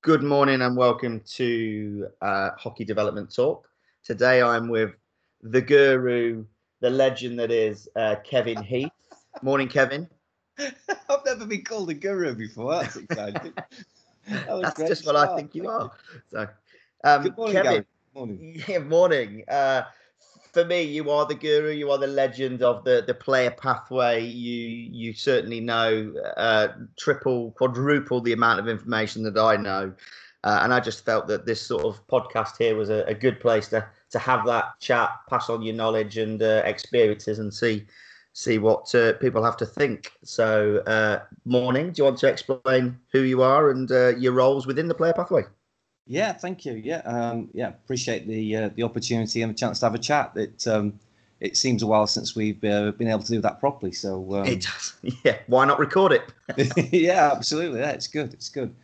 Good morning and welcome to Hockey Development Talk. Today I'm with the guru, the legend that is Kevin Heath. Morning, Kevin. I've never been called a guru before. That's exciting. That's just what I think you are. So, good morning, Kevin. Gary. Morning. Yeah, morning. For me, you are the guru. You are the legend of the player pathway. You certainly know triple, quadruple the amount of information that I know, and I just felt that this sort of podcast here was a good place to have that chat, pass on your knowledge and experiences, and see what people have to think. So, morning. Do you want to explain who you are and your roles within the player pathway? Yeah, thank you. Yeah, appreciate the opportunity and the chance to have a chat. It seems a while since we've been able to do that properly. So it does. Yeah, why not record it? Yeah, absolutely. Yeah, it's good.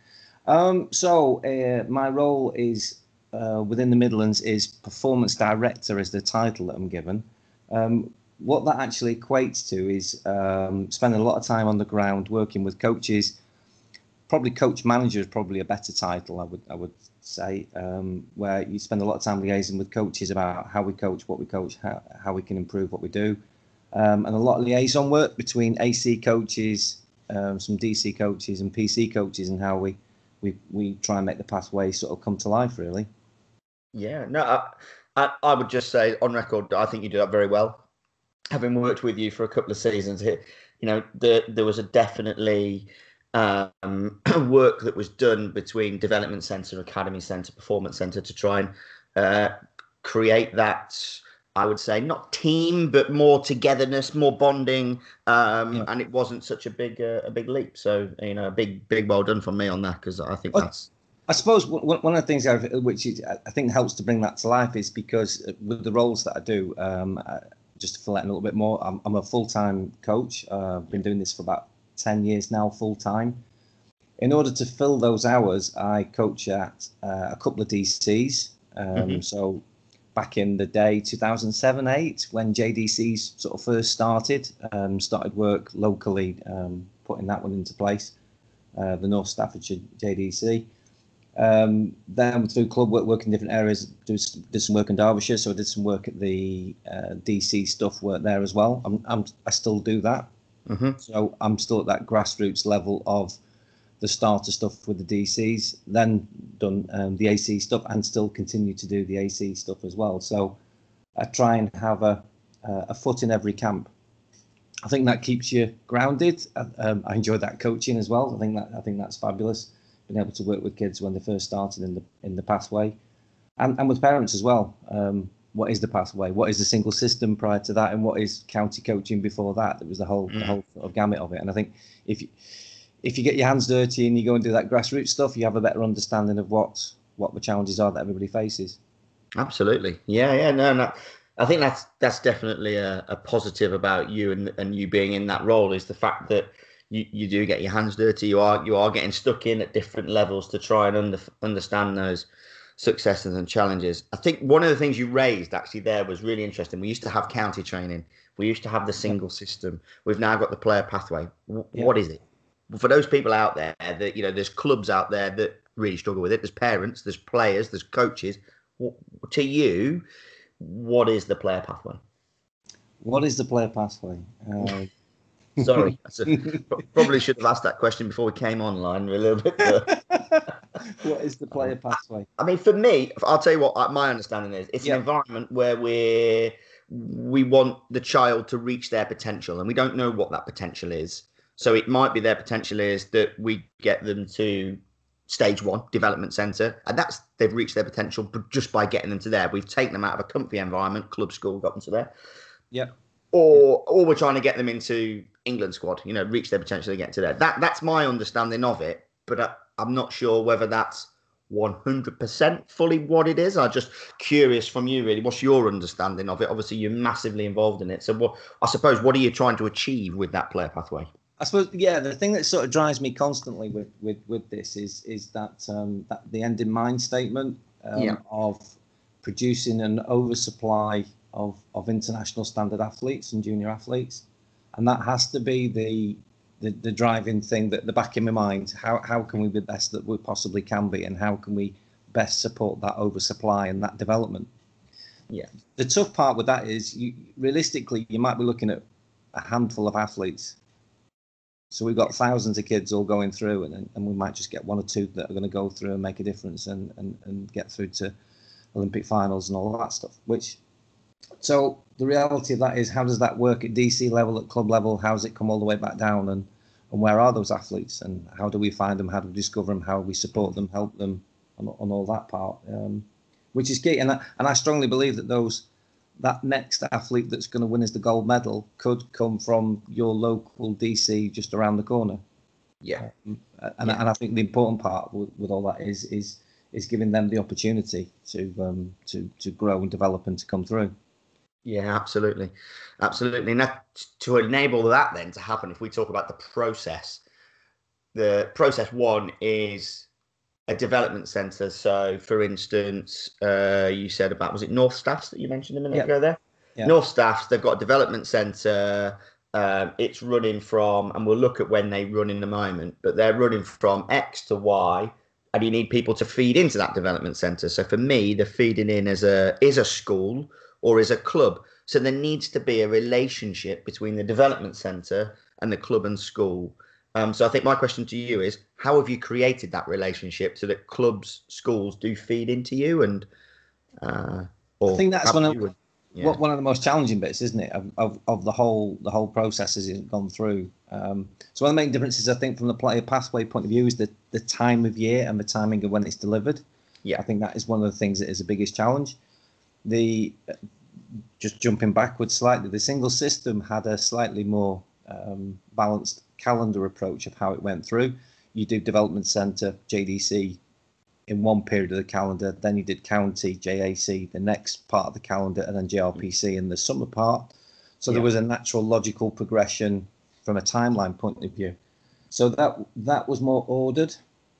So my role is within the Midlands is performance director, is the title that I'm given. What that actually equates to is spending a lot of time on the ground working with coaches. Probably coach manager is probably a better title, I would say, where you spend a lot of time liaising with coaches about how we coach, what we coach, how we can improve what we do, and a lot of liaison work between AC coaches, some DC coaches and PC coaches, and how we try and make the pathway sort of come to life, really. Yeah, no, I would just say on record, I think you do that very well. Having worked with you for a couple of seasons here, there was a definitely work that was done between development centre, academy centre, performance centre to try and create that, I would say, not team, but more togetherness, more bonding. And it wasn't such a big leap. So, a big well done from me on that, because I think that's. I suppose one of the things which I think helps to bring that to life is because with the roles that I do, just to fill out a little bit more, I'm a full-time coach. I've been doing this for about 10 years now, full-time. In order to fill those hours, I coach at a couple of DCs. So back in the day, 2007-8, when JDCs sort of first started work locally, putting that one into place, the North Staffordshire JDC. Then through club work in different areas, did some work in Derbyshire, so I did some work at the DC stuff work there as well. I still do that. So I'm still at that grassroots level of the starter stuff with the DCs, then done the AC stuff, and still continue to do the AC stuff as well. So I try and have a foot in every camp. I think that keeps you grounded. I enjoy that coaching as well. I think that's fabulous. Being able to work with kids when they first started in the pathway, and with parents as well. What is the pathway? What is the single system prior to that? And what is county coaching before that? There was the whole sort of gamut of it. And I think if you get your hands dirty and you go and do that grassroots stuff, you have a better understanding of what the challenges are that everybody faces. Absolutely. Yeah. No. I think that's definitely a positive about you and you being in that role, is the fact that you do get your hands dirty. You are getting stuck in at different levels to try and understand those successes and challenges. I think one of the things you raised actually there was really interesting. We used to have county training. We used to have the single system. We've now got the player pathway. What is it? For those people out there that, there's clubs out there that really struggle with it. There's parents, there's players, there's coaches. To you, what is the player pathway? What is the player pathway? Sorry, probably should have asked that question before we came online a little bit. What is the player pathway? I mean, for me, I'll tell you what my understanding is. It's an environment where we want the child to reach their potential, and we don't know what that potential is. So it might be their potential is that we get them to stage 1 development centre, and they've reached their potential just by getting them to there. We've taken them out of a comfy environment, club, school, got them to there. Yeah. Or we're trying to get them into England squad, reach their potential to get to there. That's my understanding of it, but I'm not sure whether that's 100% fully what it is. I'm just curious from you, really. What's your understanding of it? Obviously, you're massively involved in it. So what are you trying to achieve with that player pathway? I suppose, the thing that sort of drives me constantly with this is that the end in mind statement of producing an oversupply of international standard athletes and junior athletes, and that has to be the driving thing, that the back in my mind. How can we be the best that we possibly can be, and how can we best support that oversupply and that development? Yeah. The tough part with that is, realistically, you might be looking at a handful of athletes. So we've got thousands of kids all going through, and we might just get one or two that are going to go through and make a difference and get through to Olympic finals and all that stuff. So the reality of that is, how does that work at DC level, at club level? How does it come all the way back down? And where are those athletes? And how do we find them? How do we discover them? How do we support them, help them on all that part? Which is key. And I strongly believe that that next athlete that's going to win us the gold medal could come from your local DC just around the corner. Yeah. And I think the important part with all that is giving them the opportunity to grow and develop and to come through. Yeah, absolutely. And to enable that then to happen, if we talk about the process one is a development centre. So, for instance, you said about, was it North Staffs that you mentioned a minute ago there? Yeah. North Staffs, they've got a development centre. It's running from, and we'll look at when they run in a moment, but they're running from X to Y, and you need people to feed into that development centre. So for me, the feeding in is a school or is a club. So there needs to be a relationship between the development centre and the club and school. So I think my question to you is, how have you created that relationship so that clubs, schools do feed into you? And I think that's one of the most challenging bits, isn't it, of the whole process as it's gone through. So one of the main differences, I think, from the player pathway point of view is the time of year and the timing of when it's delivered. Yeah, I think that is one of the things that is the biggest challenge. Just jumping backwards slightly, the single system had a slightly more balanced calendar approach of how it went through. You do development centre, JDC in one period of the calendar, then you did county, JAC, the next part of the calendar, and then JRPC in the summer part. So there was a natural logical progression from a timeline point of view. So that was more ordered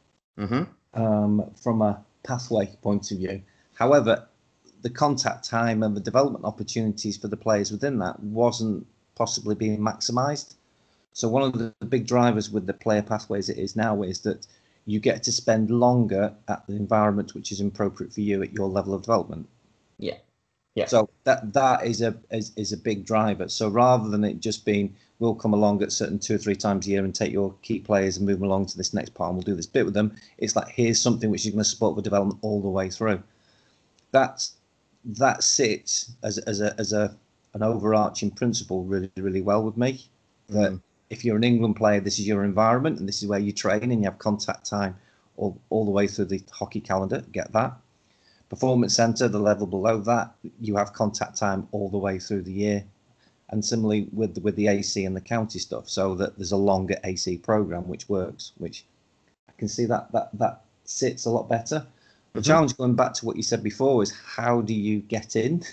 from a pathway point of view. However, the contact time and the development opportunities for the players within that wasn't possibly being maximised. So one of the big drivers with the player pathways it is now is that you get to spend longer at the environment which is appropriate for you at your level of development. Yeah. So that is a big driver. So rather than it just being, we'll come along at certain 2 or 3 times a year and take your key players and move them along to this next part and we'll do this bit with them. It's like, here's something which is going to support the development all the way through. That sits as an overarching principle really, really well with me. That if you're an England player, this is your environment and this is where you train and you have contact time all the way through the hockey calendar. Get that. Performance centre, the level below that, you have contact time all the way through the year. And similarly with the AC and the county stuff, so that there's a longer AC programme which works, which I can see that sits a lot better. The challenge, going back to what you said before, is how do you get in?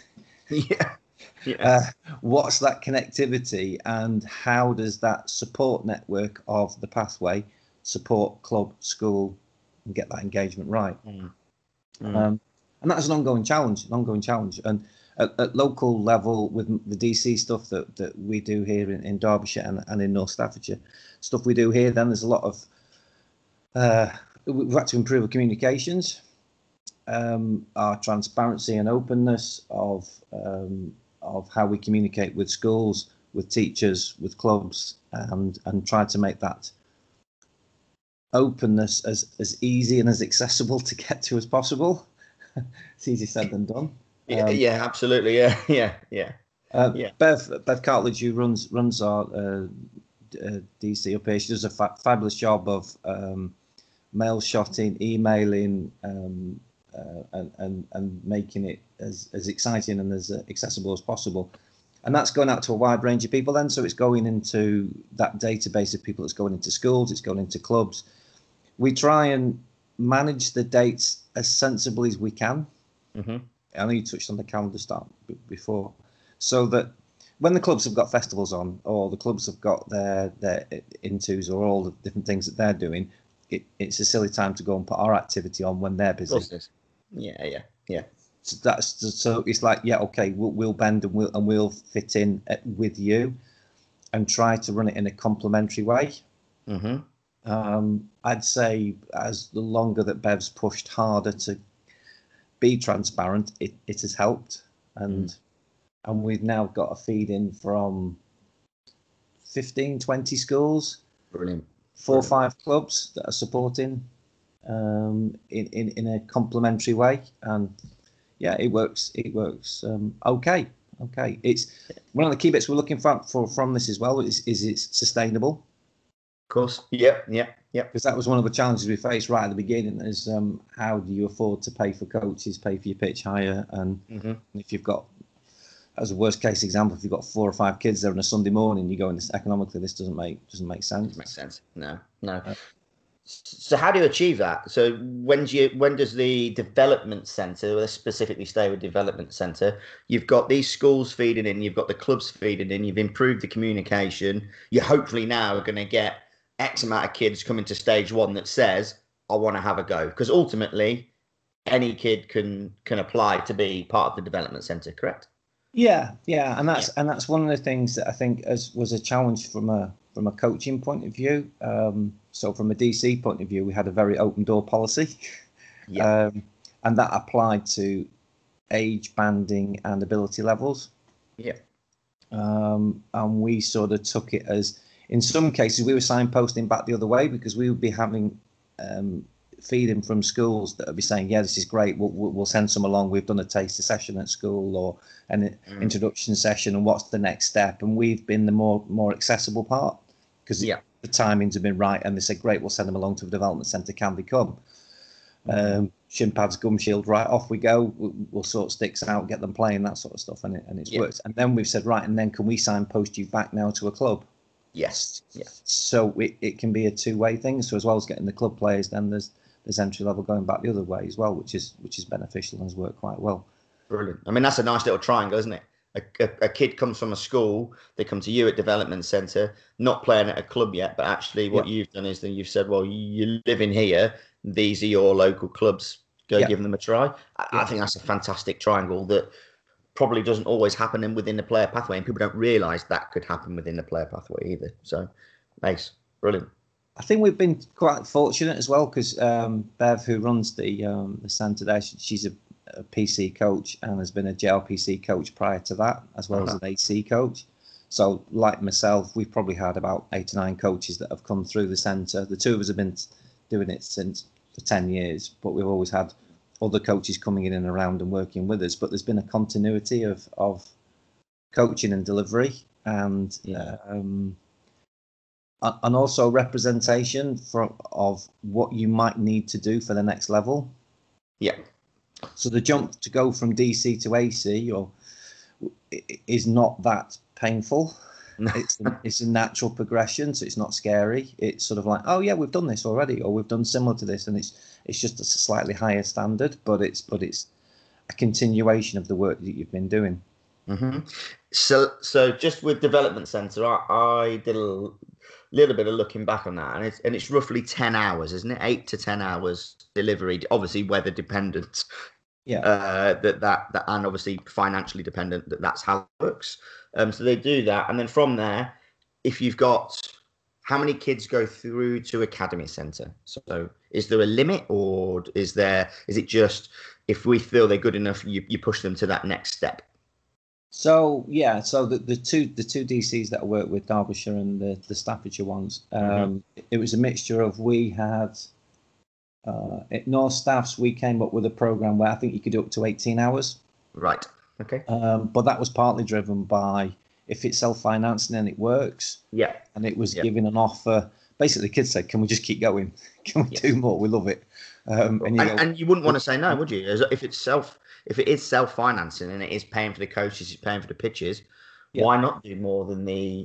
What's that connectivity, and how does that support network of the pathway support club, school, and get that engagement right? And that's an ongoing challenge. And at local level, with the DC stuff that we do here in Derbyshire and in North Staffordshire, stuff we do here, then there's a lot of we've had to improve our communications, our transparency and openness of how we communicate with schools, with teachers, with clubs, and try to make that openness as easy and as accessible to get to as possible. It's easier said than done. Yeah, absolutely. Yeah. Bev Cartledge, who runs our DC up here, she does a fabulous job of mail shotting, emailing, and making it as exciting and as accessible as possible. And that's going out to a wide range of people then. So it's going into that database of people that's going into schools, it's going into clubs. We try and manage the dates as sensibly as we can. I know you touched on the calendar start before, so that when the clubs have got festivals on, or the clubs have got their intos, or all the different things that they're doing, it's a silly time to go and put our activity on when they're busy. Yeah. So it's like, okay, we'll bend and we'll fit in with you. and try to run it in a complementary way. Mm-hmm. I'd say as the longer that Bev's pushed harder to be transparent, it has helped, and we've now got a feed in from 15, 20 schools. Brilliant. 4 or 5 clubs that are supporting in a complementary way, and yeah, it works. Okay. It's one of the key bits we're looking for from this as well is it's sustainable. Of course. Yep. Because that was one of the challenges we faced right at the beginning is how do you afford to pay for coaches, pay for your pitch hire, and if you've got, as a worst case example, if you've got 4 or 5 kids there on a Sunday morning, you go in this economically, this doesn't make sense. Doesn't make sense. No. So how do you achieve that? So when does the development centre, let's specifically stay with development centre, you've got these schools feeding in, you've got the clubs feeding in, you've improved the communication, you hopefully now are going to get X amount of kids coming to stage 1 that says, I want to have a go. Because ultimately, any kid can apply to be part of the development centre, correct? Yeah, and that's one of the things that I think was a challenge from a coaching point of view. So from a DC point of view, we had a very open door policy, and that applied to age banding and ability levels. Yeah, and we sort of took it as, in some cases, we were signposting back the other way because we would be having feeding from schools that would be saying, yeah, this is great, we'll send some along, we've done a taster session at school or an introduction session, and what's the next step? And we've been the more accessible part because the timings have been right, and they said, great, we'll send them along to the development centre, can they come? Shin pads, gum shield, right, off we go, we'll sort sticks out, get them playing, that sort of stuff, and it's worked. And then we've said, right, and then can we signpost you back now to a club? Yes. So it can be a two-way thing. So as well as getting the club players, then there's entry level going back the other way as well, which is beneficial and has worked quite well. Brilliant. I mean, that's a nice little triangle, isn't it? A kid comes from a school, they come to you at development centre, not playing at a club yet, but actually what you've done is that you've said, well, you live in here, these are your local clubs, go give them a try. I think that's a fantastic triangle that probably doesn't always happen within the player pathway, and people don't realise that could happen within the player pathway either. So, nice, brilliant. I think we've been quite fortunate as well because Bev, who runs the centre there, she's a PC coach and has been a JLPC coach prior to that, as well as an AC coach. So, like myself, we've probably had about 8 or 9 coaches that have come through the centre. The 2 of us have been doing it for 10 years, but we've always had other coaches coming in and around and working with us. But there's been a continuity of coaching and delivery, and also representation of what you might need to do for the next level. Yeah. So the jump to go from DC to AC is not that painful. It's a natural progression, so it's not scary. It's sort of like, oh yeah, we've done this already, or we've done similar to this, and it's just a slightly higher standard, but it's a continuation of the work that you've been doing. Mm-hmm. So just with development centre, I did a little bit of looking back on that, and it's roughly 10 hours, isn't it? 8 to 10 hours delivery, obviously weather dependent. Yeah. That and obviously financially dependent. That's how it works. So they do that, and then from there, if you've got, how many kids go through to academy centre? So is there a limit, or is it just if we feel they're good enough, you push them to that next step? So yeah, so the two DCs that I worked with, Derbyshire and the Staffordshire ones, it was a mixture of, we had at North Staffs, we came up with a program where I think you could do up to 18 hours. Right. Okay. But that was partly driven by, if it's self-financing and it works. Yeah. And it was giving an offer. Basically, kids said, "Can we just keep going? Can we do more? We love it." And you wouldn't want to say no, would you? If it is self-financing and it is paying for the coaches, it's paying for the pitches, why not do more than the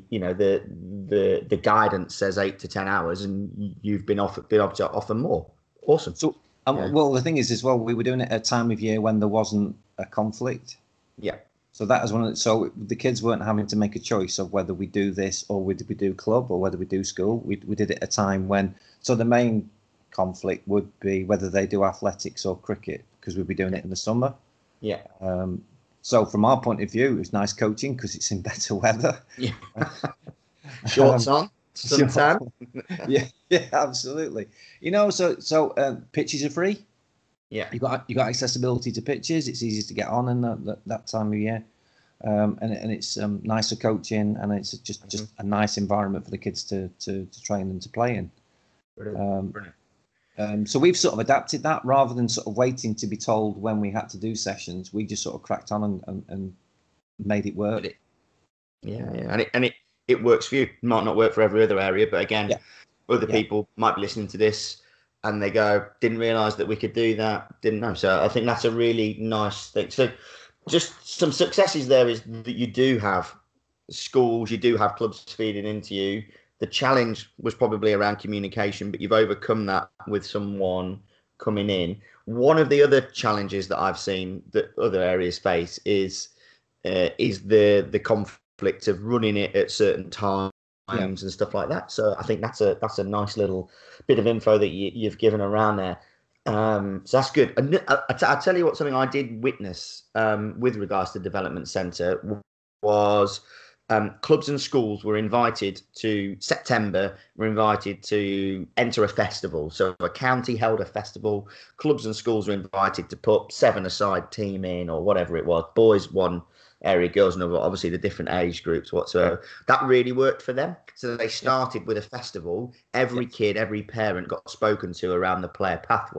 guidance says 8 to 10 hours, and you've been able to offer more? Awesome. So, well, the thing is as well, we were doing it at a time of year when there wasn't a conflict. Yeah. So that was so the kids weren't having to make a choice of whether we do this or whether we do club or whether we do school. We did it at a time when, so the main conflict would be whether they do athletics or cricket, because we'd be doing it in the summer. Yeah. So from our point of view, it was nice coaching because it's in better weather. Yeah. Shorts on, suntan. Yeah, absolutely. Pitches are free. Yeah, you got accessibility to pitches. It's easy to get on in that time of year, and it's nicer coaching, and it's just a nice environment for the kids to train and to play in. Brilliant. So we've sort of adapted that rather than sort of waiting to be told when we had to do sessions. We just sort of cracked on and made it work. And it works for you. It might not work for every other area, but again, other people might be listening to this and they go, didn't realise that we could do that, didn't know. So I think that's a really nice thing. So just some successes there is that you do have schools, you do have clubs feeding into you. The challenge was probably around communication, but you've overcome that with someone coming in. One of the other challenges that I've seen that other areas face is the conflict of running it at certain times and stuff like that. So I think that's a nice little bit of info that you've given around there. So that's good. And I'll tell you what, something I did witness with regards to the development centre was clubs and schools were invited to enter a festival. So a county held a festival. Clubs and schools were invited to put 7-a-side team in or whatever it was. Boys one area, girls another, obviously the different age groups whatsoever. That really worked for them. So they started with a festival. Every kid, every parent got spoken to around the player pathway.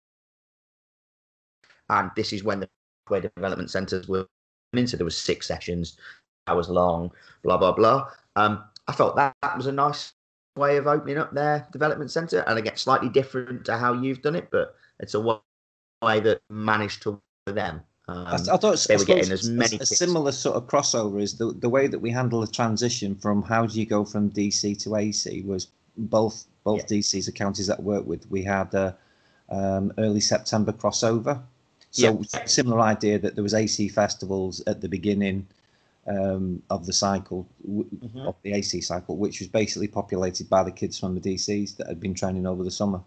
And this is when the pathway development centres were into. There was 6 sessions, hours long, blah, blah, blah. I felt that was a nice way of opening up their development centre. And again, slightly different to how you've done it, but it's a way that managed to work for them. I thought they were getting as many a similar sort of crossover is the way that we handle the transition from how do you go from DC to AC was both DCs are counties that I work with. We had a early September crossover. So similar idea that there was AC festivals at the beginning of the cycle, of the AC cycle, which was basically populated by the kids from the DCs that had been training over the summer.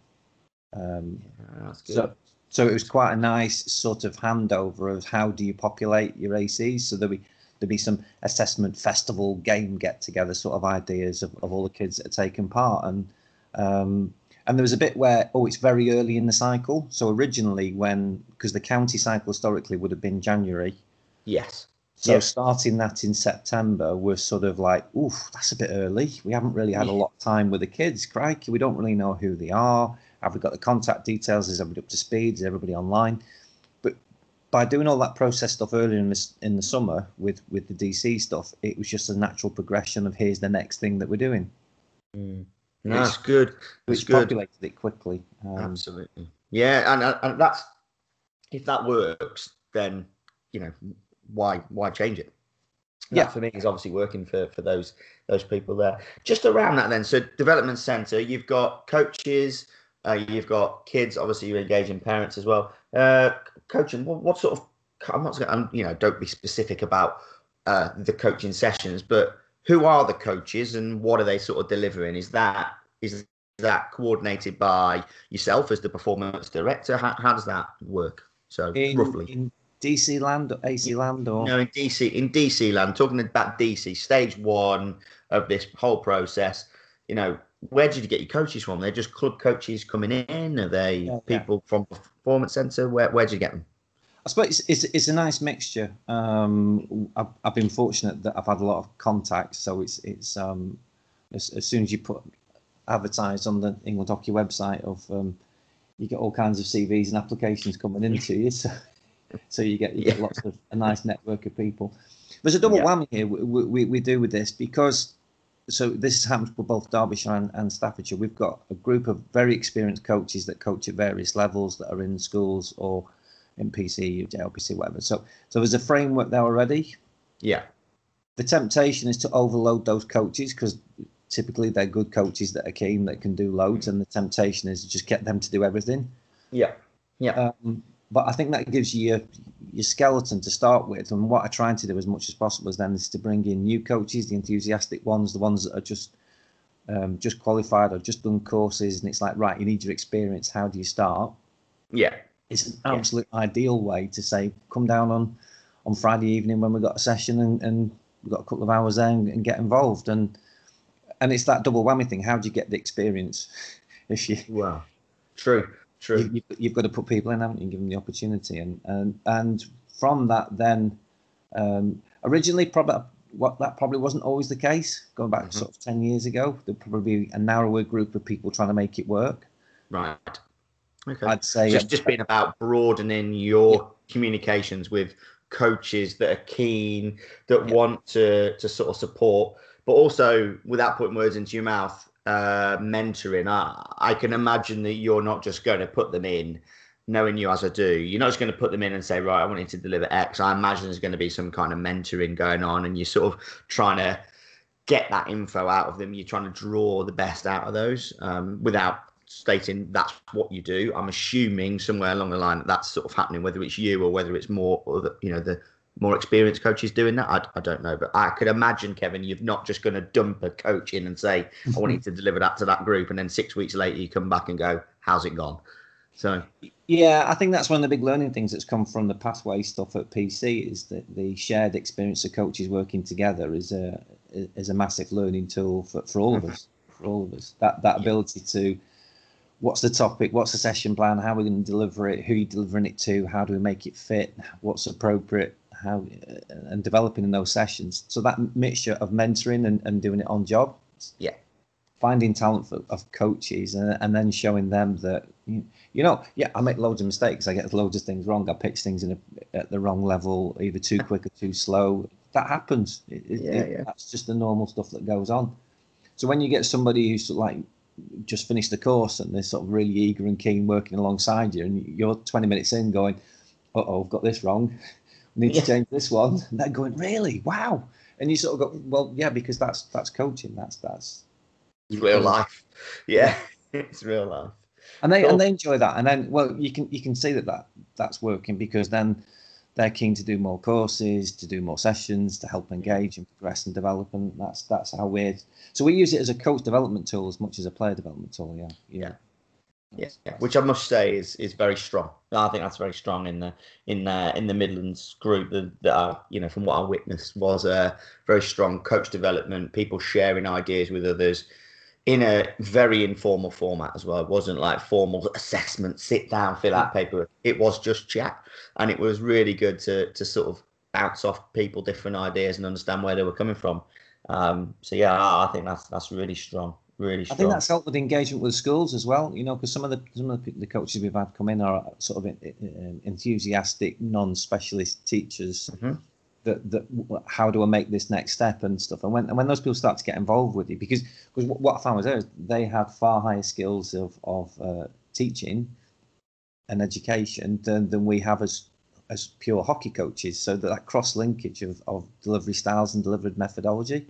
That's good. So it was quite a nice sort of handover of how do you populate your ACs. So there'd be some assessment festival game get together sort of ideas of all the kids that had taken part. And there was a bit where, it's very early in the cycle. So originally because the county cycle historically would have been January. Yes. So starting that in September was sort of like, that's a bit early. We haven't really had a lot of time with the kids. Crikey, we don't really know who they are. Have we got the contact details? Is everybody up to speed? Is everybody online? But by doing all that process stuff earlier in the summer with the DC stuff, it was just a natural progression of here's the next thing that we're doing. That's good. Which populated it quickly. Absolutely. Yeah, and that's, if that works, then why change it? That for me is obviously working for those people there. Just around that then, so development centre, you've got coaches, you've got kids, obviously you're engaging parents as well. Coaching, what sort of, I'm not going to, don't be specific about the coaching sessions, but who are the coaches and what are they sort of delivering? Is that coordinated by yourself as the performance director? How does that work? So roughly. In DC land or AC land or? No, in DC land, talking about DC, stage 1 of this whole process, where did you get your coaches from? They're just club coaches coming in? Are they people from performance centre? Where did you get them? I suppose it's a nice mixture. I've been fortunate that I've had a lot of contacts, so it's as soon as you put advertise on the England Hockey website you get all kinds of CVs and applications coming into you, so you get lots of a nice network of people. There's a double whammy here we do with this because this happens for both Derbyshire and Staffordshire. We've got a group of very experienced coaches that coach at various levels that are in schools or in PC, JLPC, whatever. So there's a framework there already. Yeah. The temptation is to overload those coaches because typically they're good coaches that are keen, that can do loads, and the temptation is to just get them to do everything. Yeah. But I think that gives you your skeleton to start with. And what I try to do as much as possible is to bring in new coaches, the enthusiastic ones, the ones that are just qualified or just done courses. And it's like, right, you need your experience. How do you start? Yeah. It's an absolute ideal way to say, come down on Friday evening when we've got a session and we've got a couple of hours there and get involved. And and it's that double whammy thing. How do you get the experience? If you Well, true. you've got to put people in, haven't you, and give them the opportunity, and from that then, originally probably wasn't always the case. Going back sort of 10 years ago, there'd probably be a narrower group of people trying to make it work. Right. Okay. I'd say So it's just been about broadening your communications with coaches that are keen, that want to sort of support, but also, without putting words into your mouth, mentoring. I can imagine that you're not just going to put them in, knowing you as I do. You're not just going to put them in and say, right, I want you to deliver X. I imagine there's going to be some kind of mentoring going on, and you're sort of trying to get that info out of them. You're trying to draw the best out of those, without stating that's what you do. I'm assuming somewhere along the line that's sort of happening, whether it's you or whether it's more, or the more experienced coaches doing that. I don't know, but I could imagine, Kevin, you're not just going to dump a coach in and say, I want you to deliver that to that group, and then 6 weeks later you come back and go, how's it gone? So yeah, I think that's one of the big learning things that's come from the pathway stuff at PC, is that the shared experience of coaches working together is a massive learning tool for all of us. For all of us, that ability to, what's the topic, what's the session plan, how are we going to deliver it, who are you delivering it to, how do we make it fit, what's appropriate, how, and developing in those sessions. So that mixture of mentoring and doing it on job. Yeah. Finding talent of coaches and then showing them that, I make loads of mistakes. I get loads of things wrong. I pitch things at the wrong level, either too quick or too slow. That happens. That's just the normal stuff that goes on. So when you get somebody who's like just finished the course and they're sort of really eager and keen working alongside you, and you're 20 minutes in going, I've got this wrong. We need to change this one. And they're going, really? Wow. And you sort of go, well, yeah, because that's coaching. That's real life. Yeah. It's real life. And they enjoy that. And then, well, you can see that's working, because then they're keen to do more courses, to do more sessions, to help engage and progress and develop. And that's how so we use it as a coach development tool as much as a player development tool. Yeah. Which I must say is very strong. I think that's very strong in the Midlands group that from what I witnessed, was a very strong coach development, people sharing ideas with others in a very informal format as well. It wasn't like formal assessment, sit down, fill out paperwork. It was just chat, and it was really good to sort of bounce off people different ideas and understand where they were coming from. So yeah, I think that's really strong. Really strong. I think that's helped with engagement with schools as well, because some of the coaches we've had come in are sort of enthusiastic, non-specialist teachers. That how do I make this next step and stuff, and when those people start to get involved with you, because what I found was they had far higher skills of teaching and education than we have as pure hockey coaches. So that cross linkage of delivery styles and delivery methodology.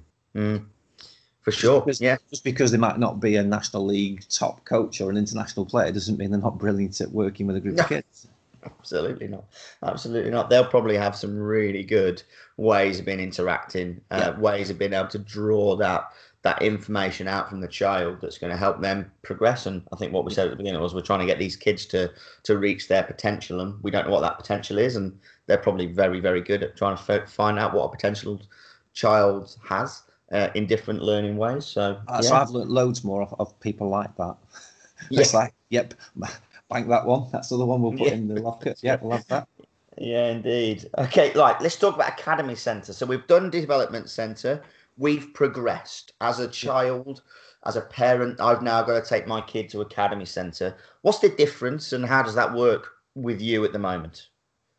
For sure. Just because they might not be a National League top coach or an international player doesn't mean they're not brilliant at working with a group of kids. Absolutely not. They'll probably have some really good ways of being interacting, ways of being able to draw that information out from the child that's going to help them progress. And I think what we said at the beginning was we're trying to get these kids to reach their potential, and we don't know what that potential is, and they're probably very, very good at trying to find out what a potential child has in different learning ways. So I've learned loads more of people like that. It's like, yep, bank that one. That's the other one we'll put in the locker. Yeah, we'll have that. Yeah, indeed. Okay, right, let's talk about Academy Centre. So we've done Development Centre. We've progressed. As a child, as a parent, I've now got to take my kid to Academy Centre. What's the difference, and how does that work with you at the moment?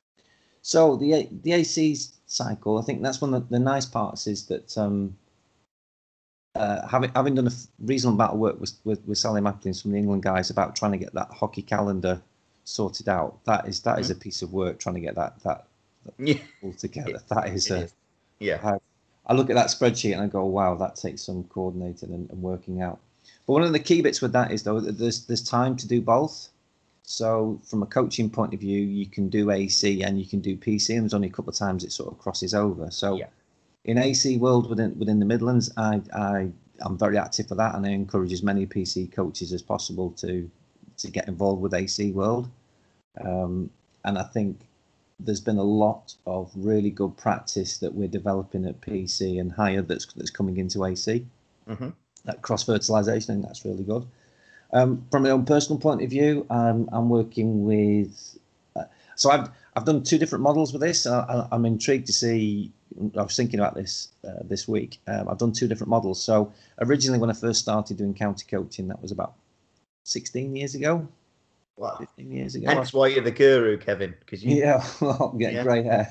So the AC cycle, I think that's one of the nice parts, is that having done a reasonable amount of work with Sally Maplins from the England guys about trying to get that hockey calendar sorted out, that is a piece of work, trying to get that all together. I look at that spreadsheet and I go, wow, that takes some coordinating and working out. But one of the key bits with that is, though, that there's time to do both. So from a coaching point of view, you can do AC and you can do PC, and there's only a couple of times it sort of crosses over. So in AC world within the Midlands, I'm very active for that, and I encourage as many PC coaches as possible to get involved with AC world. And I think there's been a lot of really good practice that we're developing at PC and higher that's coming into AC. Mm-hmm. That cross fertilization, I think that's really good. From my own personal point of view, I'm working with. So I've done two different models with this. I'm intrigued to see. I was thinking about this this week. I've done two different models. So originally, when I first started doing county coaching, that was about 16 years ago. Wow. 15 years ago. Hence why you're the guru, Kevin, because you. Yeah, well, I'm getting grey hair.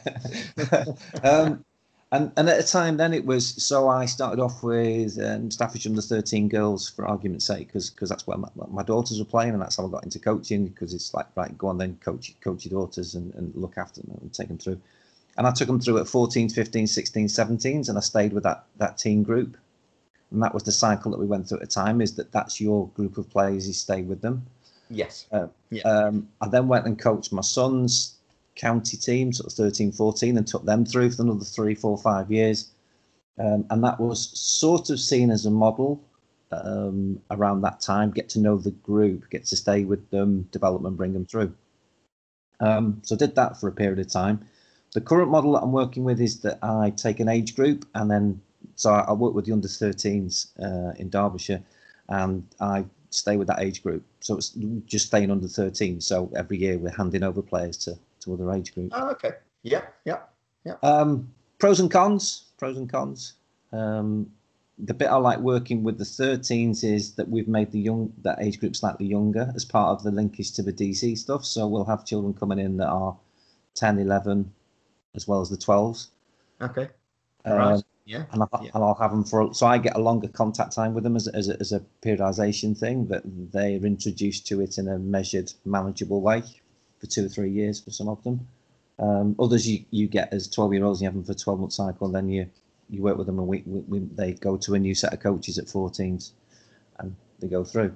And at the time then it was, so I started off with Staffordshire under-13 girls, for argument's sake, because that's where my daughters were playing, and that's how I got into coaching, because it's like, right, go on then, coach your daughters and look after them and take them through. And I took them through at 14s, 15s, 16s, 17s, and I stayed with that team group. And that was the cycle that we went through at the time, is that's your group of players, you stay with them. Yes. I then went and coached my son's county team, sort of 13, 14, and took them through for another 3, 4, 5 years. And that was sort of seen as a model around that time. Get to know the group, get to stay with them, develop them, bring them through. So I did that for a period of time. The current model that I'm working with is that I take an age group, and then so I work with the under-13s in Derbyshire, and I stay with that age group. So it's just staying under 13. So every year we're handing over players to other age groups. Oh, okay. Yeah. Pros and cons. The bit I like working with the 13s is that we've made that age group slightly younger as part of the linkage to the DC stuff. So we'll have children coming in that are 10, 11, as well as the 12s. Okay. Right. Yeah. And I'll have them so I get a longer contact time with them as a periodization thing, that they're introduced to it in a measured, manageable way for 2 or 3 years for some of them. Others you get as 12-year-olds, and you have them for a 12-month cycle, and then you work with them they go to a new set of coaches at 14s, and they go through.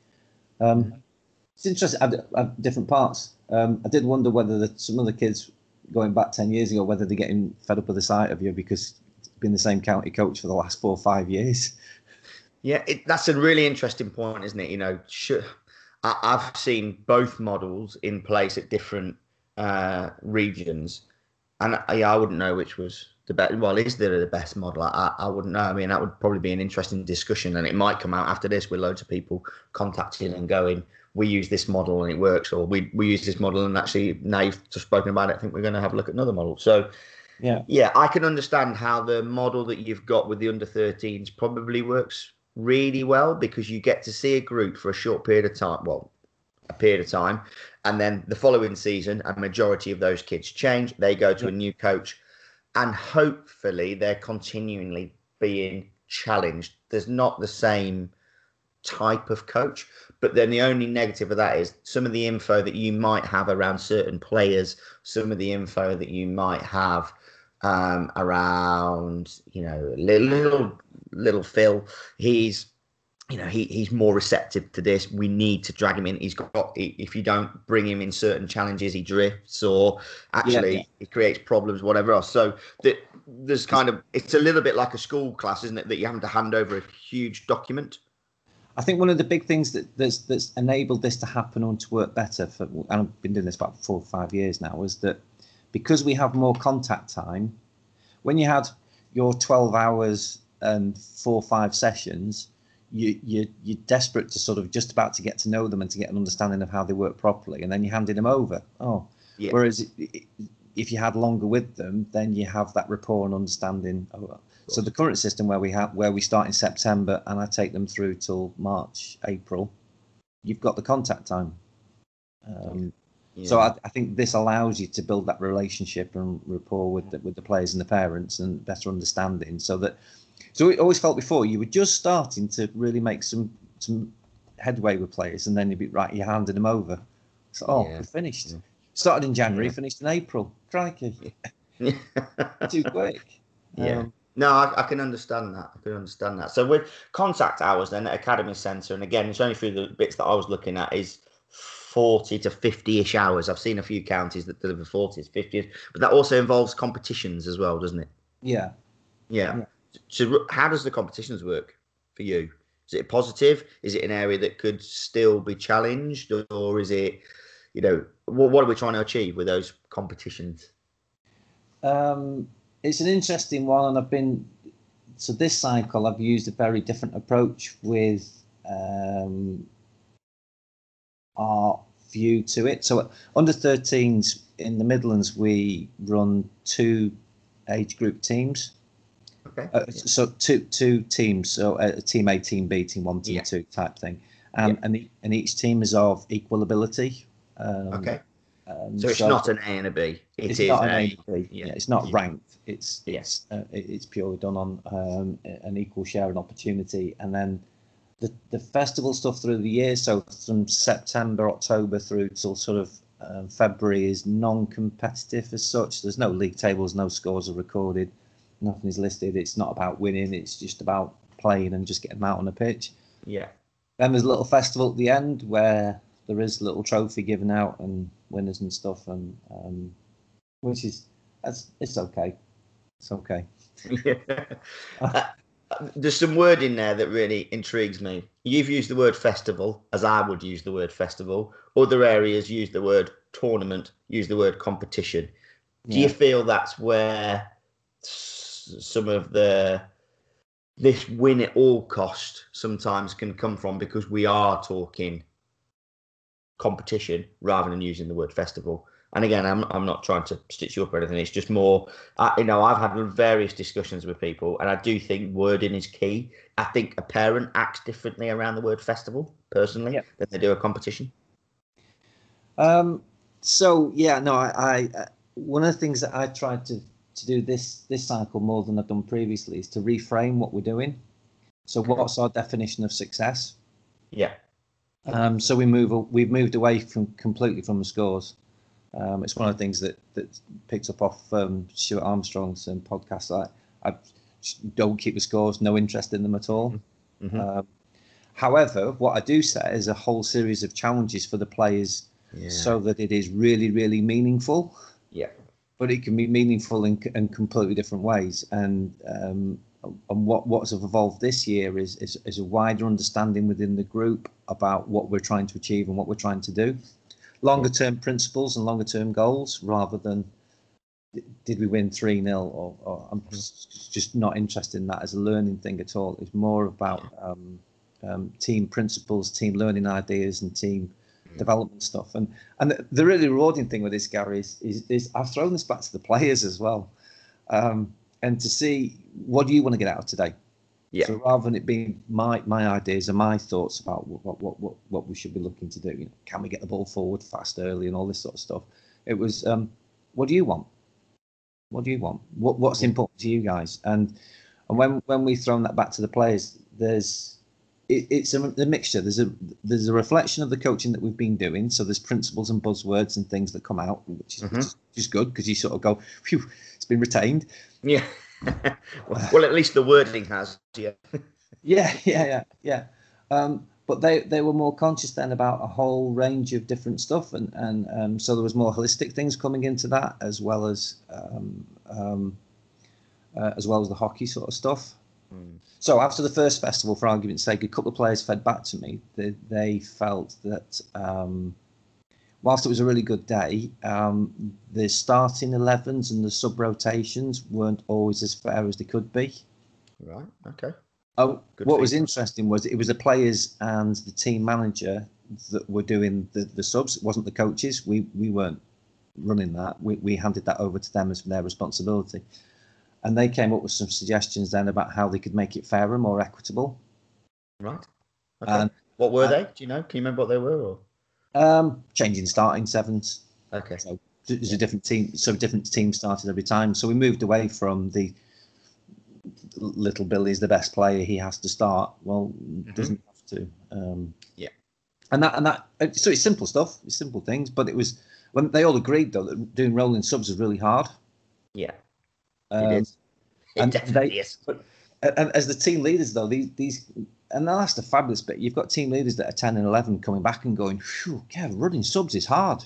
It's interesting. I have different parts. I did wonder whether some of the kids going back 10 years ago, whether they're getting fed up with the sight of you because been the same county coach for the last 4 or 5 years. Yeah, that's a really interesting point, isn't it? You know, I've seen both models in place at different regions, and I wouldn't know which was the best. Well, is there the best model? I wouldn't know. I mean, that would probably be an interesting discussion, and it might come out after this with loads of people contacting and going, we use this model and it works, or we use this model and actually now you've just spoken about it, I think we're going to have a look at another model. So yeah, I can understand how the model that you've got with the under-13s probably works really well, because you get to see a group for a short period of time, and then the following season, a majority of those kids change. They go to a new coach, and hopefully they're continually being challenged. There's not the same type of coach, but then the only negative of that is some of the info that you might have around certain players, some of the info that you might have around, you know, little Phil. He's more receptive to this. We need to drag him in. If you don't bring him in certain challenges, he drifts, or actually he creates problems, whatever else. So there's it's a little bit like a school class, isn't it? That you're having to hand over a huge document. I think one of the big things that's enabled this to happen and to work better and I've been doing this about 4 or 5 years now, is that because we have more contact time, when you had your 12 hours and 4 or 5 sessions, you're desperate to sort of just about to get to know them and to get an understanding of how they work properly, and then you're handing them over. Whereas if you had longer with them, then you have that rapport and understanding. So the current system where we start in September and I take them through till March, April, you've got the contact time. So I think this allows you to build that relationship and rapport with the players and the parents, and better understanding. So it always felt before you were just starting to really make some headway with players, and then you'd be right, you're handing them over. So we're finished. Started in January, finished in April. Crikey, too quick. No, I can understand that. So with contact hours then at Academy Centre, and again, it's only through the bits that I was looking at, is 40 to 50-ish hours. I've seen a few counties that deliver 40s, 50s, but that also involves competitions as well, doesn't it? Yeah. So how does the competitions work for you? Is it positive? Is it an area that could still be challenged, or is it, what are we trying to achieve with those competitions? It's an interesting one, and I've been So this cycle, I've used a very different approach with our view to it. So under 13s in the Midlands, we run 2 age group teams. Okay. So two teams, so team A, team B, team 1, team 2 type thing, and each team is of equal ability. Okay. So it's not an A and a B. It's not an A and a B. Yeah. It's not ranked. It's purely done on an equal share and opportunity, and then the festival stuff through the year. So from September, October through till sort of February is non-competitive as such. There's no league tables, no scores are recorded, nothing is listed. It's not about winning. It's just about playing and just getting them out on the pitch. Yeah. Then there's a little festival at the end where there is a little trophy given out and winners and stuff, and which is it's okay. It's okay. Yeah. There's some word in there that really intrigues me. You've used the word festival, as I would use the word festival. Other areas use the word tournament, use the word competition. Do you feel that's where some of this win at all cost sometimes can come from, because we are talking competition rather than using the word festival? And again, I'm not trying to stitch you up or anything. It's just more, I've had various discussions with people, and I do think wording is key. I think a parent acts differently around the word festival, personally, than they do a competition. So yeah, no, I one of the things that I tried to do this cycle more than I've done previously is to reframe what we're doing. So what's our definition of success? Yeah. So we've moved away completely from the scores. It's one of the things that picked up off Stuart Armstrong's podcast. I don't keep the scores, no interest in them at all. Mm-hmm. However, what I do set is a whole series of challenges for the players, so that it is really, really meaningful. Yeah. But it can be meaningful in completely different ways. And what's evolved this year is a wider understanding within the group about what we're trying to achieve and what we're trying to do. Longer term principles and longer term goals, rather than did we win 3-0 or I'm just not interested in that as a learning thing at all. It's more about team principles, team learning ideas, and team development stuff. And the really rewarding thing with this, Gary, is I've thrown this back to the players as well, and to see what do you want to get out of today. Yeah. So rather than it being my ideas and my thoughts about what we should be looking to do, can we get the ball forward fast early and all this sort of stuff, it was what do you want? What do you want? What's important to you guys? And when we've thrown that back to the players, it's a mixture. There's a reflection of the coaching that we've been doing. So there's principles and buzzwords and things that come out, which is good, because you sort of go, phew, it's been retained. Yeah. Well, at least the wording has. Yeah. But they were more conscious then about a whole range of different stuff, and so there was more holistic things coming into that, as well as the hockey sort of stuff. So after the first festival, for argument's sake, a couple of players fed back to me. They felt that whilst it was a really good day, the starting 11s and the sub rotations weren't always as fair as they could be. Right. Okay. What was interesting was it was the players and the team manager that were doing the subs. It wasn't the coaches. We weren't running that. We handed that over to them as their responsibility. And they came up with some suggestions then about how they could make it fairer, more equitable. Right. Okay. And what were they? Do you know? Can you remember what they were? Or? Changing starting sevens. Okay. So there's a different team. So different teams started every time. So we moved away from the little Billy's the best player, he has to start. Well, doesn't have to. Yeah. And that. So it's simple stuff. It's simple things. But it was when they all agreed though that doing rolling subs was really hard. Yeah. It is. It definitely is. And as the team leaders, though, these and that's the fabulous bit. You've got team leaders that are 10 and 11 coming back and going, phew, yeah, running subs is hard.